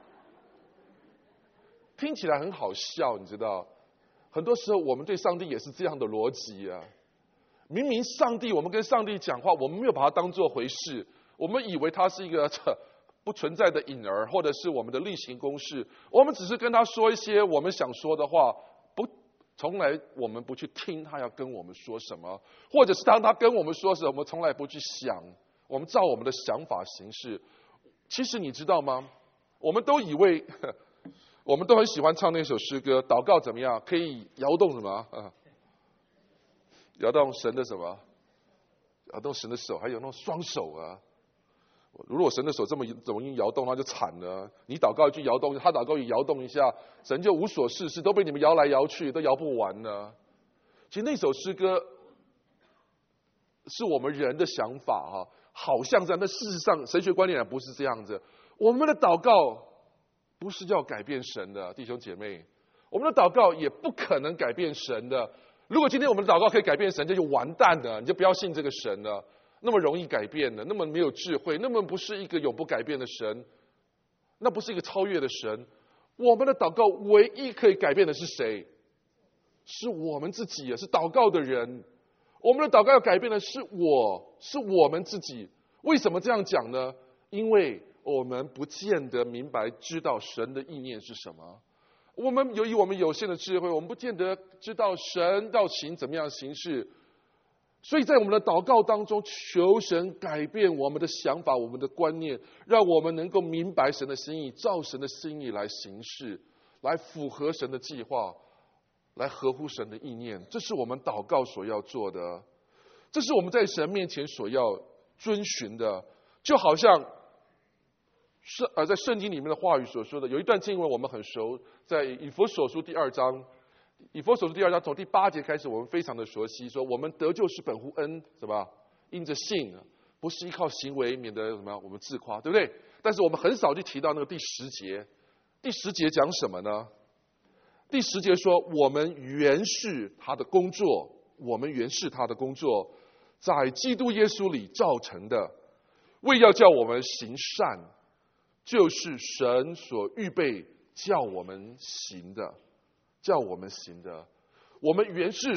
听起来很好笑，你知道？很多时候我们对上帝也是这样的逻辑啊。明明上帝，我们跟上帝讲话，我们没有把它当作回事，我们以为他是一个不存在的影儿，或者是我们的例行公事，我们只是跟他说一些我们想说的话，从来我们不去听他要跟我们说什么，或者是当他跟我们说什么，我们从来不去想，我们照我们的想法行事。其实你知道吗？我们都以为，我们都很喜欢唱那首诗歌，祷告怎么样？可以摇动什么？摇动神的什么？摇动神的手，还有那种双手啊。如果神的手这么容易摇动，那就惨了。你祷告一句摇动，他祷告一摇动一下，神就无所事事，都被你们摇来摇去，都摇不完呢。其实那首诗歌是我们人的想法哈，好像这样，但事实上神学观念不是这样子。我们的祷告不是要改变神的，弟兄姐妹，我们的祷告也不可能改变神的。如果今天我们的祷告可以改变神，这就完蛋了，你就不要信这个神了。那么容易改变的，那么没有智慧，那么不是一个永不改变的神，那不是一个超越的神。我们的祷告唯一可以改变的是谁？是我们自己，是祷告的人。我们的祷告要改变的是我们自己。为什么这样讲呢？因为我们不见得明白知道神的意念是什么。我们由于我们有限的智慧，我们不见得知道神要行怎么样行事。所以在我们的祷告当中，求神改变我们的想法，我们的观念，让我们能够明白神的心意，照神的心意来行事，来符合神的计划，来合乎神的意念。这是我们祷告所要做的，这是我们在神面前所要遵循的。就好像在圣经里面的话语所说的，有一段经文我们很熟，在以弗所书第2章。以弗所书第2章从第8节开始，我们非常的熟悉，说我们得救是本乎恩，什么？因着信，不是依靠行为，免得什么？我们自夸，对不对？但是我们很少去提到那个第10节。第10节讲什么呢？第10节说，我们原是他的工作，我们原是他的工作，在基督耶稣里造成的，为要叫我们行善，就是神所预备叫我们行的。叫我们行的，我们原是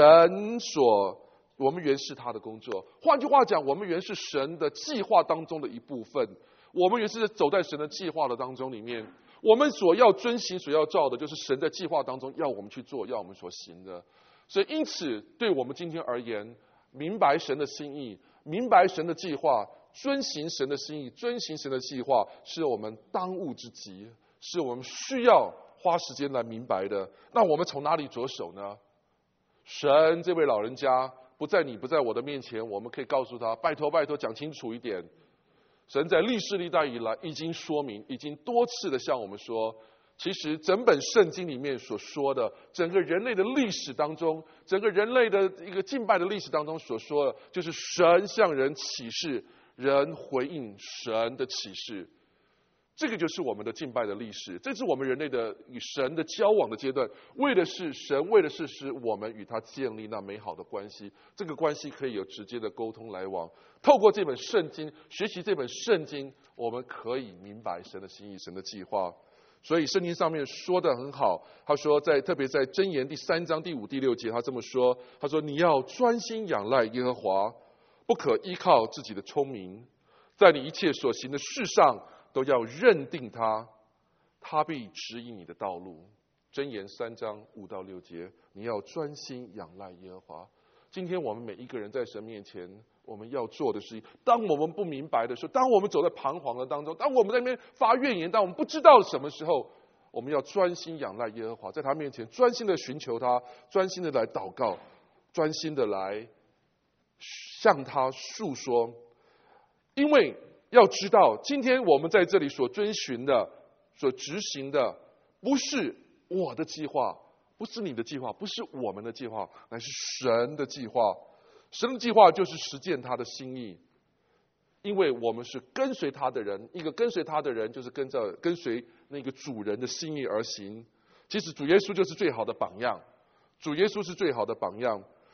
我们原是他的工作。换句话讲，我们原是神的计划当中的一部分。我们原是走在神的计划的当中里面。我们所要遵行、所要照的，就是神在计划当中要我们去做、要我们所行的。所以，因此，对我们今天而言，明白神的心意，明白神的计划，遵行神的心意，遵行神的计划，是我们当务之急，是我们需要花时间来明白的。那我们从哪里着手呢？神这位老人家不在你不在我的面前，我们可以告诉他，拜托拜托，讲清楚一点。神在历世历代以来已经说明，已经多次的向我们说，其实整本圣经里面所说的，整个人类的历史当中，整个人类的一个敬拜的历史当中所说的，就是神向人启示，人回应神的启示。这个就是我们的敬拜的历史，这是我们人类的与神的交往的阶段，为的是神，为的是使我们与他建立那美好的关系。这个关系可以有直接的沟通来往。透过这本圣经，学习这本圣经，我们可以明白神的心意、神的计划。所以圣经上面说得很好，他说特别在箴言第3章第5、第6节，他这么说，他说你要专心仰赖耶和华，不可依靠自己的聪明，在你一切所行的事上都要认定他，他必指引你的道路。箴言3章5到6节，你要专心仰赖耶和华。今天我们每一个人在神面前，我们要做的是，当我们不明白的时候，当我们走在彷徨的当中，当我们在那边发怨言，当我们不知道什么时候，我们要专心仰赖耶和华，在他面前专心的寻求他，专心的来祷告，专心的来向他诉说。因为要知道，今天我们在这里所遵循的、所执行的，不是我的计划，不是你的计划，不是我们的计划，乃是神的计划。神的计划就是实践他的心意，因为我们是跟随他的人，一个跟随他的人就是跟随那个主人的心意而行。其实主耶稣就是最好的榜样，主耶稣是最好的榜样。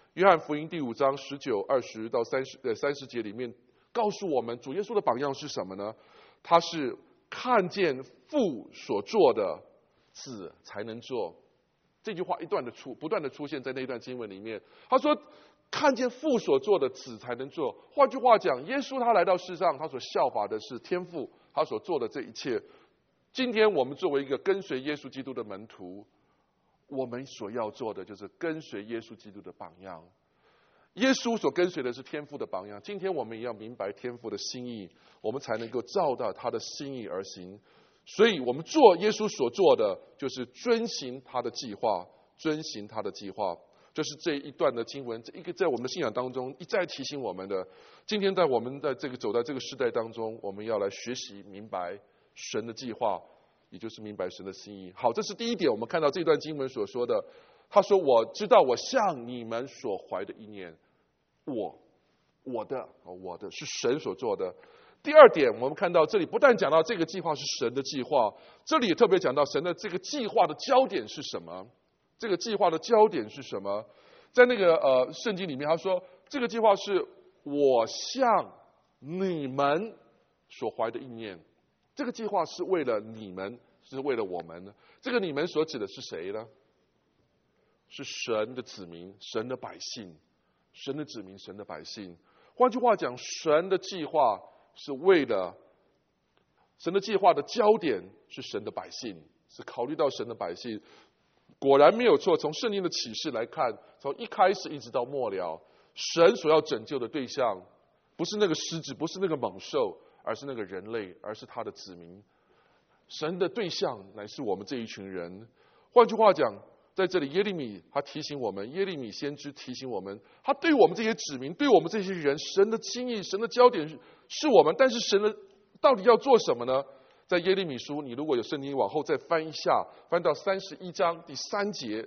约翰福音第5章19、20到30节里面告诉我们，主耶稣的榜样是什么呢？他是看见父所做的，子才能做。这句话不断的出现在那段经文里面。他说，看见父所做的，子才能做。换句话讲，耶稣他来到世上，他所效法的是天父他所做的这一切。今天我们作为一个跟随耶稣基督的门徒，我们所要做的就是跟随耶稣基督的榜样。耶稣所跟随的是天父的榜样，今天我们也要明白天父的心意，我们才能够照到他的心意而行。所以我们做耶稣所做的，就是遵行他的计划，遵行他的计划。这是这一段的经文，这一个在我们的信仰当中一再提醒我们的。今天在我们在走在这个时代当中，我们要来学习明白神的计划，也就是明白神的心意。好，这是第一点，我们看到这段经文所说的。他说，我知道我向你们所怀的意念，我的是神所做的。第二点，我们看到这里不但讲到这个计划是神的计划，这里也特别讲到神的这个计划的焦点是什么。这个计划的焦点是什么？在那个圣经里面，他说这个计划是我向你们所怀的意念。这个计划是为了你们，是为了我们。这个你们所指的是谁呢？是神的子民，神的百姓，神的子民，神的百姓。换句话讲，神的计划是为了，神的计划的焦点是神的百姓，是考虑到神的百姓。果然没有错，从圣经的启示来看，从一开始一直到末了，神所要拯救的对象不是那个狮子，不是那个猛兽，而是那个人类，而是他的子民。神的对象乃是我们这一群人。换句话讲，在这里耶利米他提醒我们，耶利米先知提醒我们，他对我们这些子民，对我们这些人，神的心意，神的焦点是我们，但是神的到底要做什么呢？在耶利米书，你如果有圣经往后再翻一下，翻到31章第3节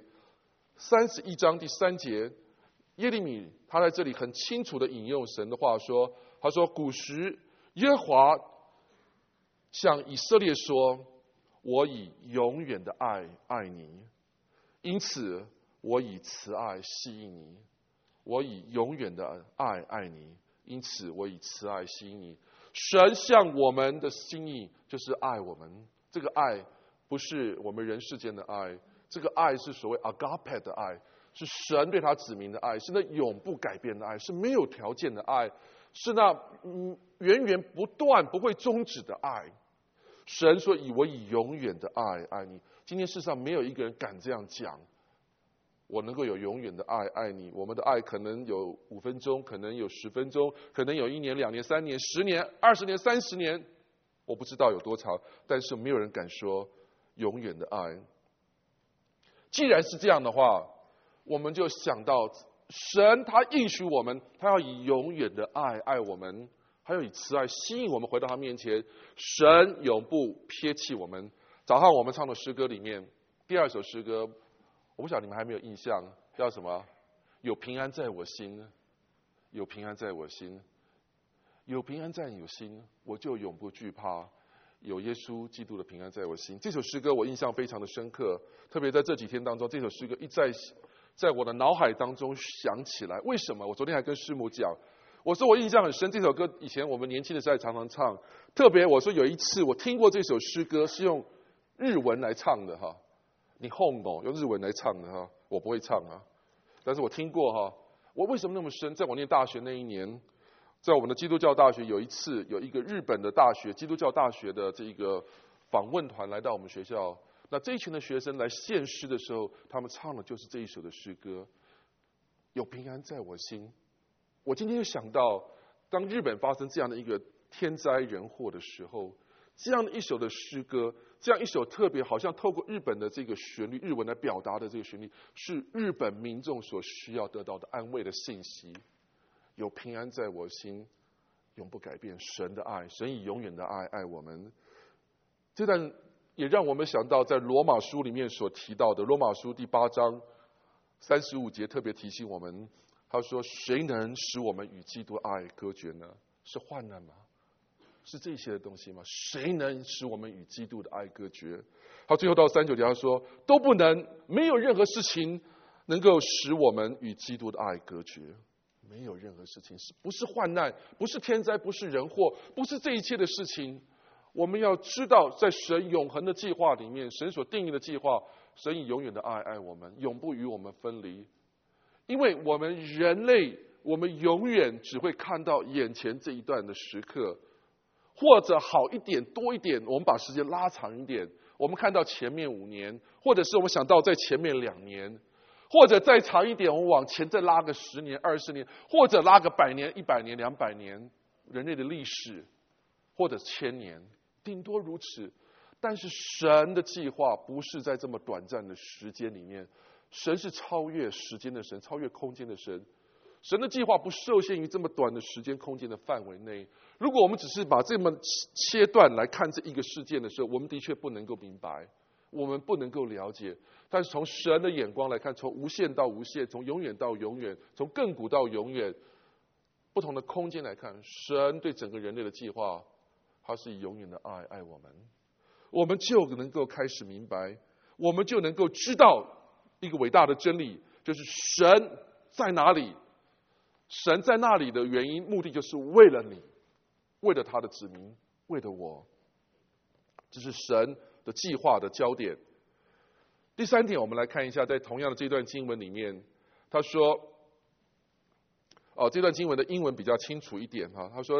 ，31章第3节，耶利米他在这里很清楚的引用神的话说，他说，古时耶和华向以色列说，我以永远的爱爱你，因此我以慈爱吸引你。我以永远的爱爱你，因此我以慈爱吸引你。神向我们的心意就是爱我们，这个爱不是我们人世间的爱，这个爱是所谓 agape 的爱，是神对他子民的爱，是那永不改变的爱，是没有条件的爱，是那源源不断不会终止的爱。神说，我以永远的爱爱你。今天世上没有一个人敢这样讲，我能够有永远的爱爱你。我们的爱可能有5分钟，可能有10分钟，可能有1年、2年、3年、10年、20年、30年，我不知道有多长，但是没有人敢说永远的爱。既然是这样的话，我们就想到神他应许我们，他要以永远的爱爱我们，还有以慈爱吸引我们回到他面前。神永不撇弃我们。早上我们唱的诗歌里面，第2首诗歌，我不晓得你们还没有印象，叫什么？有平安在我心，有平安在我心，有平安在我心，我就永不惧怕。有耶稣基督的平安在我心。这首诗歌我印象非常的深刻，特别在这几天当中，这首诗歌一再在我的脑海当中想起来。为什么？我昨天还跟师母讲，我说我印象很深，这首歌以前我们年轻的时候常常唱。特别我说有一次我听过这首诗歌是用日文来唱的哈。你哄我用日文来唱的哈，我不会唱啊，但是我听过哈。我为什么那么深？在我念大学那一年，在我们的基督教大学有一次有一个日本的大学基督教大学的这个访问团来到我们学校，那这一群的学生来献诗的时候，他们唱的就是这一首的诗歌，有平安在我心。我今天就想到，当日本发生这样的一个天灾人祸的时候，这样的一首的诗歌，这样一首特别好像透过日本的这个旋律，日文来表达的这个旋律，是日本民众所需要得到的安慰的信息。有平安在我心，永不改变。神的爱，神以永远的爱爱我们。这段也让我们想到在罗马书里面所提到的，罗马书第8章35节特别提醒我们，他说，谁能使我们与基督爱隔绝呢？是患难吗？是这些的东西吗？谁能使我们与基督的爱隔绝？好，最后到39节他说，都不能，没有任何事情能够使我们与基督的爱隔绝。没有任何事情不是患难，不是天灾，不是人祸，不是这一切的事情。我们要知道，在神永恒的计划里面，神所定义的计划，神以永远的爱爱我们，永不与我们分离。因为我们人类，我们永远只会看到眼前这一段的时刻，或者好一点多一点，我们把时间拉长一点，我们看到前面5年，或者是我们想到在前面2年，或者再长一点，我们往前再拉个10年、20年，或者拉个100年、100年、200年，人类的历史，或者1000年，顶多如此。但是神的计划不是在这么短暂的时间里面，神是超越时间的神，超越空间的神。神的计划不受限于这么短的时间空间的范围内。如果我们只是把这么切断来看这一个事件的时候，我们的确不能够明白，我们不能够了解。但是从神的眼光来看，从无限到无限，从永远到永远，从亘古到永远，不同的空间来看，神对整个人类的计划，他是以永远的爱爱我们。我们就能够开始明白，我们就能够知道一个伟大的真理，就是神在哪里。神在那里的原因、目的，就是为了你，为了他的子民，为了我。这是神的计划的焦点。第3点，我们来看一下，在同样的这段经文里面，他说，这段经文的英文比较清楚一点哈。他说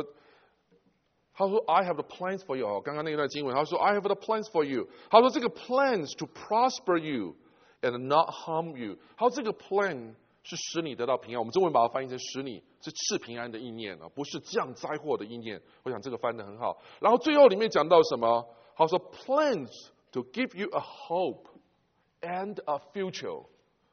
I have the plans for you。刚刚那段经文，他说 I have the plans for you。他说这个 plans to prosper you and not harm you。他说这个 plan 是使你得到平安，我们中文把它翻译成使你是赐平安的意念啊，不是降灾祸的意念。我想这个翻得很好。然后最后里面讲到什么？他说 plans to give you a hope and a future。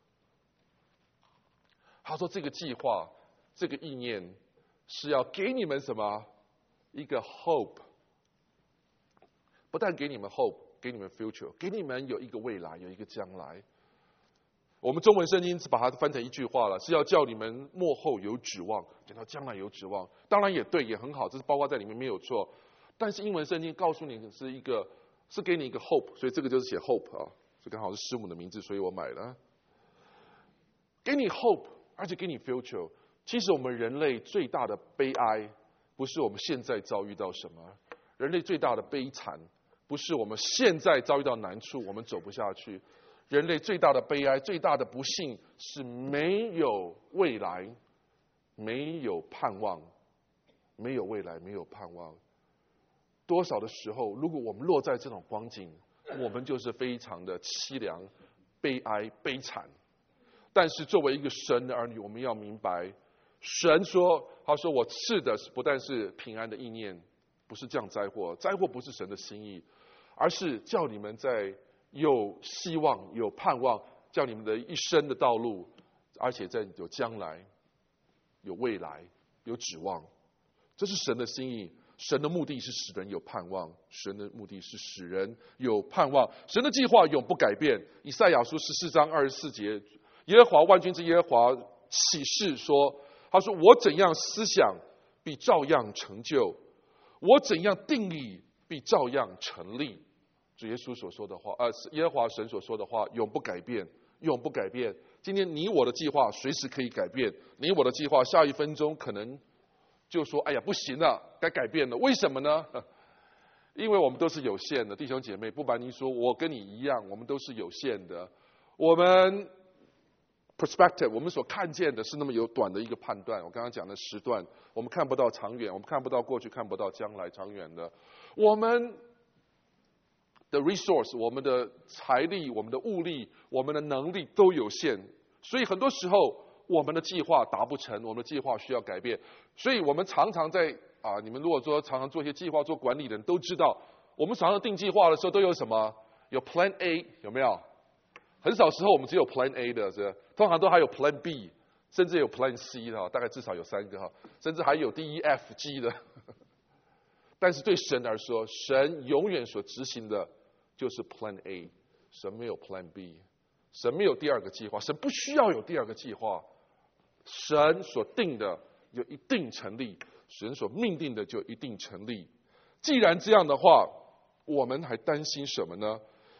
他说这个计划，这个意念是要给你们什么？一个 hope， 不但给你们 hope， 给你们 future， 给你们有一个未来，有一个将来。我们中文圣经只把它翻成一句话了，是要叫你们末后有指望，讲到将来有指望。当然也对，也很好，这是包括在里面没有错。但是英文圣经告诉你是给你一个 hope， 所以这个就是写 hope 啊，这刚好是师母的名字，所以我买了。给你 hope， 而且给你 future。其实我们人类最大的悲哀，不是我们现在遭遇到什么，人类最大的悲惨，不是我们现在遭遇到难处，我们走不下去。人类最大的悲哀，最大的不幸，是没有未来，没有盼望，没有未来，没有盼望。多少的时候，如果我们落在这种光景，我们就是非常的凄凉、悲哀、悲惨。但是作为一个神的儿女，我们要明白，神说，他说我赐的不但是平安的意念，不是降灾祸，灾祸不是神的心意，而是叫你们在有希望、有盼望，叫你们的一生的道路，而且在有将来、有未来、有指望。这是神的心意。神的目的是使人有盼望，神的目的是使人有盼望。神的计划永不改变。以赛亚书14章24节，耶和华万军之耶和华启示说，他说我怎样思想，必照样成就；我怎样定义，必照样成立。主耶稣所说的话，耶和华神所说的话，永不改变，永不改变。今天你我的计划随时可以改变，你我的计划下1分钟可能就说：“哎呀，不行了，该改变了。”为什么呢？因为我们都是有限的，弟兄姐妹，不瞒您说，我跟你一样，我们都是有限的。我们 perspective， 我们所看见的是那么有短的一个判断。我刚刚讲的时段，我们看不到长远，我们看不到过去，看不到将来长远的。我们的 resource， 我们的财力、我们的物力、我们的能力都有限，所以很多时候我们的计划达不成，我们的计划需要改变。所以我们常常在你们如果说常常做一些计划、做管理的人都知道，我们常常定计划的时候都有什么？有 Plan A， 有没有？很少时候我们只有 Plan A 的，是通常都还有 Plan B， 甚至有 Plan C 的，大概至少有3个，甚至还有 D、E、F、G 的。但是对神来说，神永远所执行的就是 Plan A， 神没有 Plan B， 神没有第2个计划，神不需要有第2个计划。神所定的就一定成立，神所命定的就一定成立。既然这样的话，我们还担心什么呢？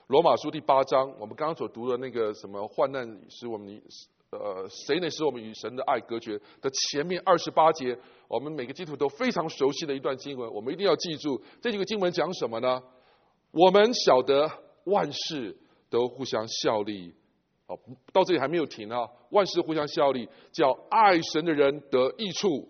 罗马书第8章，我们刚刚所读的那个什么患难使我们谁能使我们与神的爱隔绝的前面28节，我们每个基督徒都非常熟悉的一段经文，我们一定要记住。这几个经文讲什么呢？我们晓得万事都互相效力，到这里还没有停啊！万事互相效力，叫爱神的人得益处，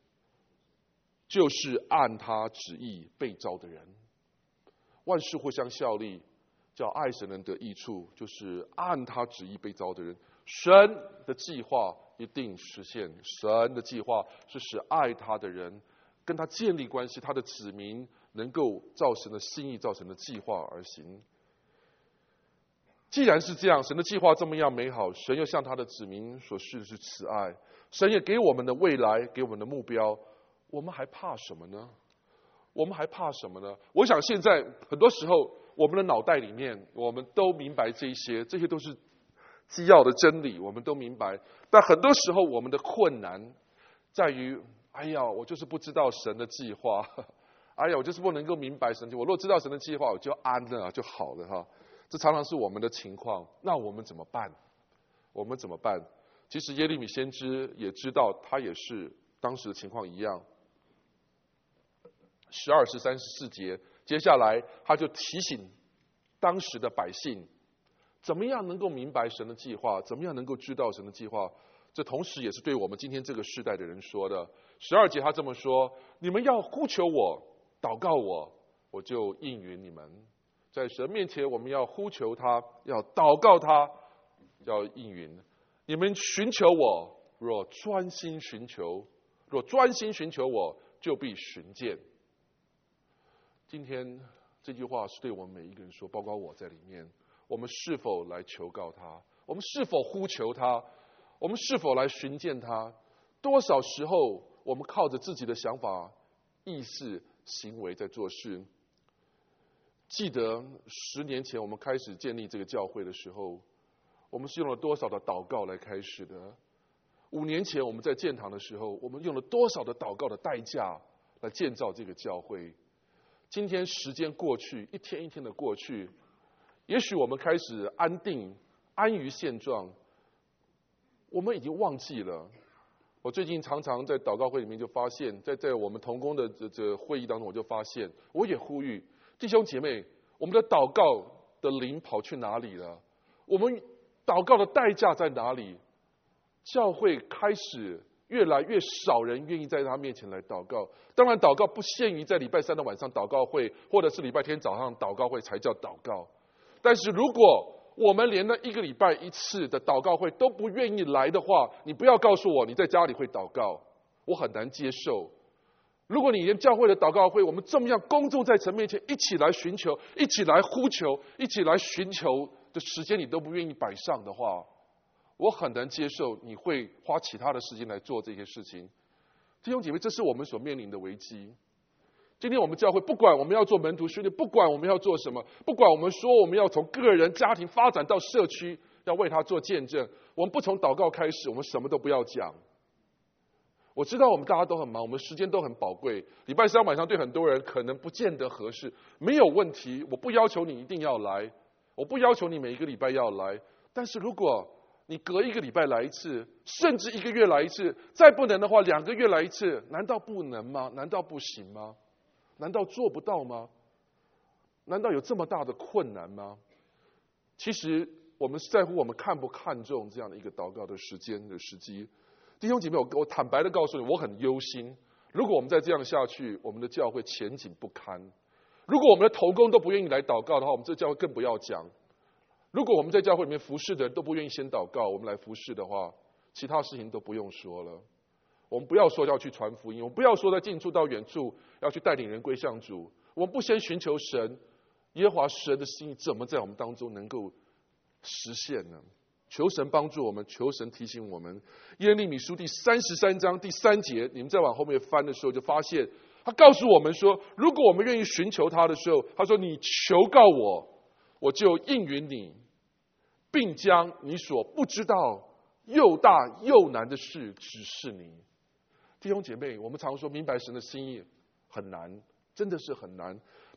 就是按他旨意被召的人。万事互相效力，叫爱神的人得益处，就是按他旨意被召的人。神的计划一定实现，神的计划是使爱他的人跟他建立关系，他的子民能够照神的心意、照神的计划而行。既然是这样，神的计划这么样美好，神又向他的子民所示的是慈爱，神也给我们的未来，给我们的目标，我们还怕什么呢？我们还怕什么呢？我想现在很多时候，我们的脑袋里面，我们都明白这些都是基要的真理，我们都明白。但很多时候，我们的困难在于，哎呀，我就是不知道神的计划，哎呀，我就是不能够明白神的计划。我如果知道神的计划，我就安了，就好了哈。这常常是我们的情况。那我们怎么办？我们怎么办？其实耶利米先知也知道，他也是当时的情况一样。12、13、14节，接下来他就提醒当时的百姓，怎么样能够明白神的计划，怎么样能够知道神的计划。这同时也是对我们今天这个世代的人说的。12节他这么说：你们要呼求我，祷告我，我就应允你们。在神面前，我们要呼求他，要祷告他，要应允。你们寻求我，若专心寻求我，就必寻见。今天这句话是对我们每一个人说，包括我在里面。我们是否来求告他？我们是否呼求他？我们是否来寻见他？多少时候我们靠着自己的想法、意识、行为在做事？记得10年前我们开始建立这个教会的时候，我们是用了多少的祷告来开始的？5年前我们在建堂的时候，我们用了多少的祷告的代价来建造这个教会？今天时间过去，一天一天的过去，也许我们开始安于现状，我们已经忘记了。我最近常常在祷告会里面就发现，在我们同工的这会议当中，我就发现，我也呼吁弟兄姐妹，我们的祷告的灵跑去哪里了？我们祷告的代价在哪里？教会开始越来越少人愿意在他面前来祷告。当然，祷告不限于在礼拜3的晚上祷告会，或者是礼拜天早上祷告会才叫祷告。但是如果我们连那1个礼拜1次的祷告会都不愿意来的话，你不要告诉我你在家里会祷告，我很难接受。如果你连教会的祷告会，我们这么样公众在神面前一起来寻求、一起来呼求、一起来寻求的时间，你都不愿意摆上的话，我很难接受你会花其他的时间来做这些事情。弟兄姐妹，这是我们所面临的危机。今天我们教会，不管我们要做门徒训练，不管我们要做什么，不管我们说我们要从个人家庭发展到社区，要为他做见证，我们不从祷告开始，我们什么都不要讲。我知道我们大家都很忙，我们时间都很宝贵。礼拜3晚上对很多人可能不见得合适，没有问题，我不要求你一定要来，我不要求你每一个礼拜要来。但是如果你隔1个礼拜来一次，甚至1个月来一次，再不能的话2个月来一次，难道不能吗？难道不行吗？难道做不到吗？难道有这么大的困难吗？其实我们是在乎我们看不看重这样的一个祷告的时间的时机。弟兄姐妹，我坦白的告诉你，我很忧心。如果我们再这样下去，我们的教会前景不堪。如果我们的同工都不愿意来祷告的话，我们这教会更不要讲。如果我们在教会里面服侍的人都不愿意先祷告，我们来服侍的话，其他事情都不用说了。我们不要说要去传福音，我们不要说在近处到远处要去带领人归向主。我们不先寻求神，耶和华神的心意怎么在我们当中能够实现呢？求神帮助我们，求神提醒我们。耶利米书第33章第3节，你们再往后面翻的时候，就发现他告诉我们说，如果我们愿意寻求他的时候，他说：“你求告我，我就应允你，并将你所不知道又大又难的事指示你。”弟兄姐妹，我们常说明白神的心意很难，真的是很难。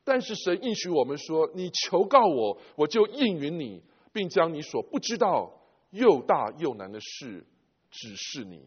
但是神应许我们说，你求告我，我就应允你，并将你所不知道又大又难的事指示你。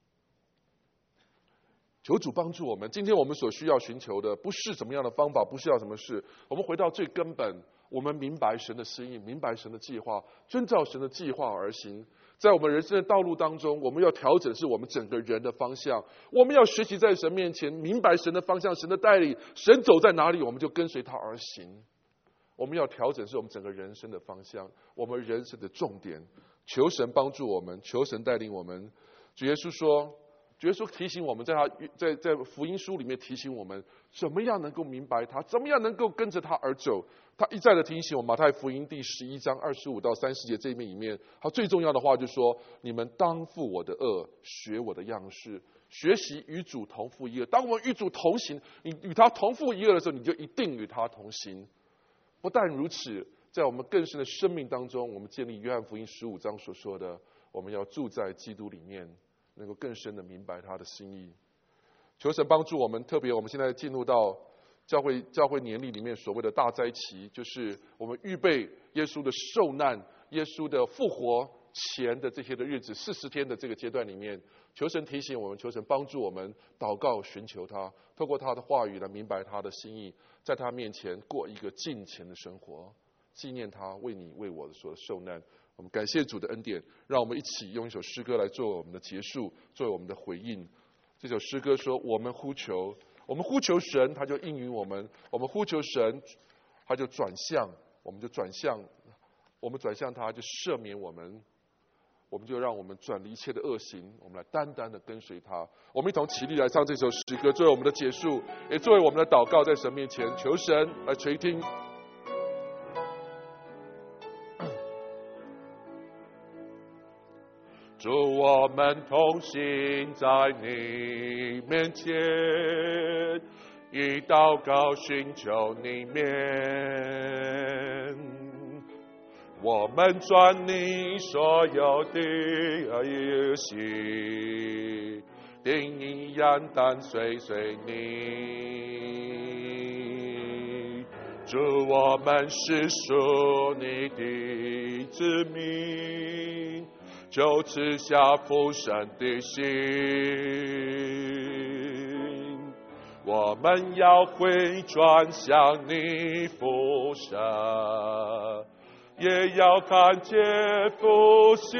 求主帮助我们，今天我们所需要寻求的不是什么样的方法，不是要什么事，我们回到最根本，我们明白神的心意，明白神的计划，遵照神的计划而行。在我们人生的道路当中，我们要调整是我们整个人的方向，我们要学习在神面前明白神的方向，神的带领，神走在哪里，我们就跟随他而行。我们要调整是我们整个人生的方向，我们人生的重点。求神帮助我们，求神带领我们。主耶稣说，主耶稣提醒我们，在福音书里面提醒我们，怎么样能够明白他，怎么样能够跟着他而走。他一再的提醒我们，马太福音第11章25到30节这一面里面，他最重要的话就是说，你们当负我的恶，学我的样式，学习与主同负一恶。当我们与主同行，你与他同负一恶的时候，你就一定与他同行。不但如此，在我们更深的生命当中，我们建立约翰福音15章所说的，我们要住在基督里面，能够更深的明白他的心意。求神帮助我们，特别我们现在进入到教会年历里面所谓的大灾期，就是我们预备耶稣的受难、耶稣的复活前的这些的日子，40天的这个阶段里面，求神提醒我们，求神帮助我们祷告寻求他，透过他的话语来明白他的心意，在他面前过一个敬虔的生活，纪念他为你为我所受难。我们感谢主的恩典，让我们一起用一首诗歌来做我们的结束，作为我们的回应。这首诗歌说，我们呼求神，他就应允我们；我们呼求神，他就转向，我们转向他，就赦免我们，我们就让我们转离一切的恶行，我们来单单的跟随他。我们一同起立来唱这首诗歌，作为我们的结束，也作为我们的祷告，在神面前求神来垂听。主，我们同行在你面前，以祷告寻求你面。我们转你所有的意思，定义样单随你。主，我们是属你的子民，就赐下父神的心，我们要回转向你父神，也要看见复兴。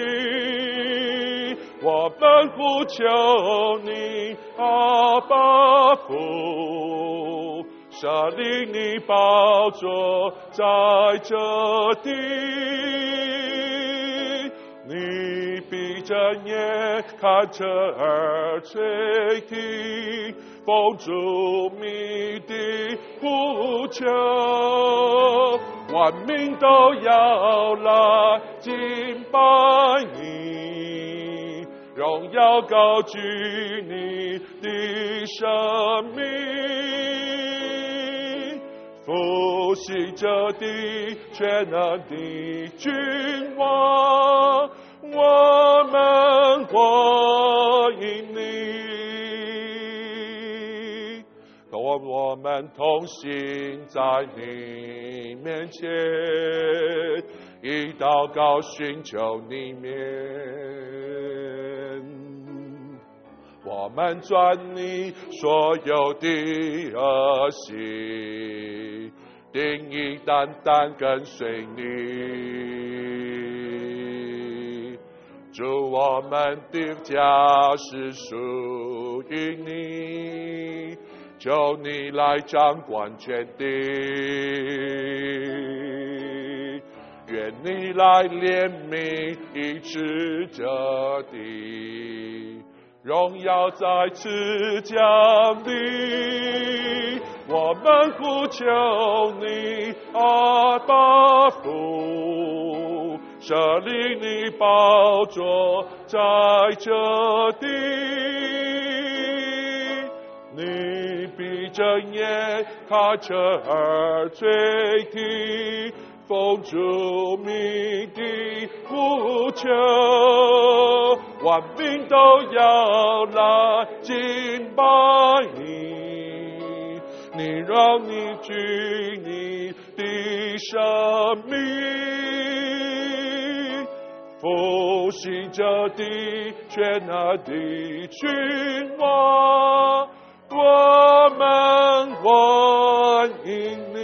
我们呼求你，阿爸父，设立你宝座在这地。你闭着眼看着耳垂听，奉主名的呼求，万民都要来敬拜你，荣耀高举你的生命，复兴这地全能的君王，我们欢迎你。我们同行在你面前，以祷告寻求你面。我们转你所有的恶行，定义单单跟随你。主，我们的家是属于你，求你来掌管全地，愿你来怜悯医治这地，荣耀在此降临。我们呼求你，阿爸父，设立你宝座在这地。你闭着眼看着耳垂听，奉主名的呼求，万民都要来敬拜你， 你让你举你的生命，复兴这地全那的君王，我们欢迎你。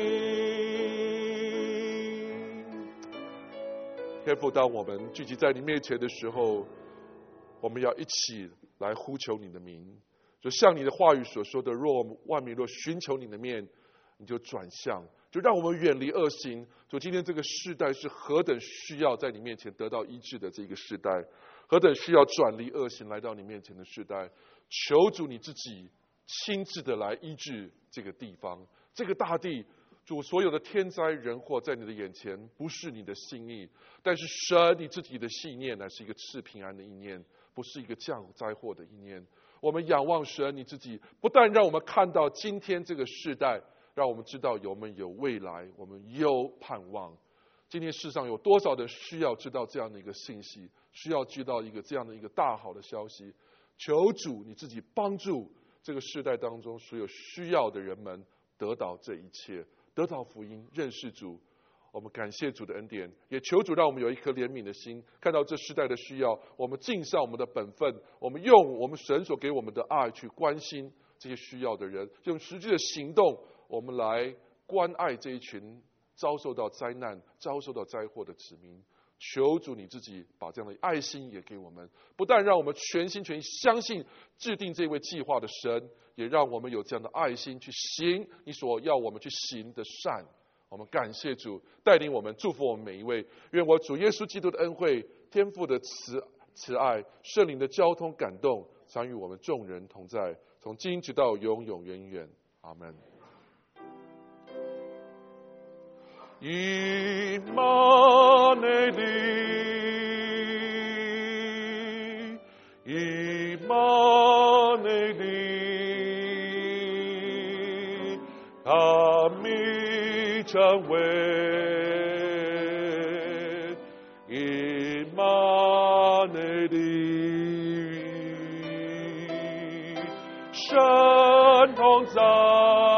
天父，当我们聚集在你面前的时候，我们要一起来呼求你的名，就像你的话语所说的，若万民若寻求你的面，你就转向，就让我们远离恶行。就今天这个世代是何等需要在你面前得到医治的这个世代，何等需要转离恶行来到你面前的世代。求主你自己亲自的来医治这个地方，这个大地。主，所有的天灾人祸在你的眼前不是你的心意，但是神你自己的信念乃是一个赐平安的意念，不是一个降灾祸的意念。我们仰望神你自己，不但让我们看到今天这个世代，让我们知道我们有未来，我们有盼望。今天世上有多少人需要知道这样的一个信息，需要知道这样的一个大好的消息。求主你自己帮助这个世代当中所有需要的人们得到这一切，得到福音，认识主。我们感谢主的恩典，也求主让我们有一颗怜悯的心，看到这世代的需要，我们尽上我们的本分，我们用我们神所给我们的爱去关心这些需要的人，用实际的行动，我们来关爱这一群遭受到灾难、遭受到灾祸的子民。求主你自己把这样的爱心也给我们，不但让我们全心全意相信制定这位计划的神，也让我们有这样的爱心去行你所要我们去行的善。我们感谢主带领我们，祝福我们每一位。愿我主耶稣基督的恩惠、天父的慈爱、圣灵的交通感动，常与我们众人同在，从今直到永永远远。阿门。以马内利，以马内利，他米成为以马内利，神同在。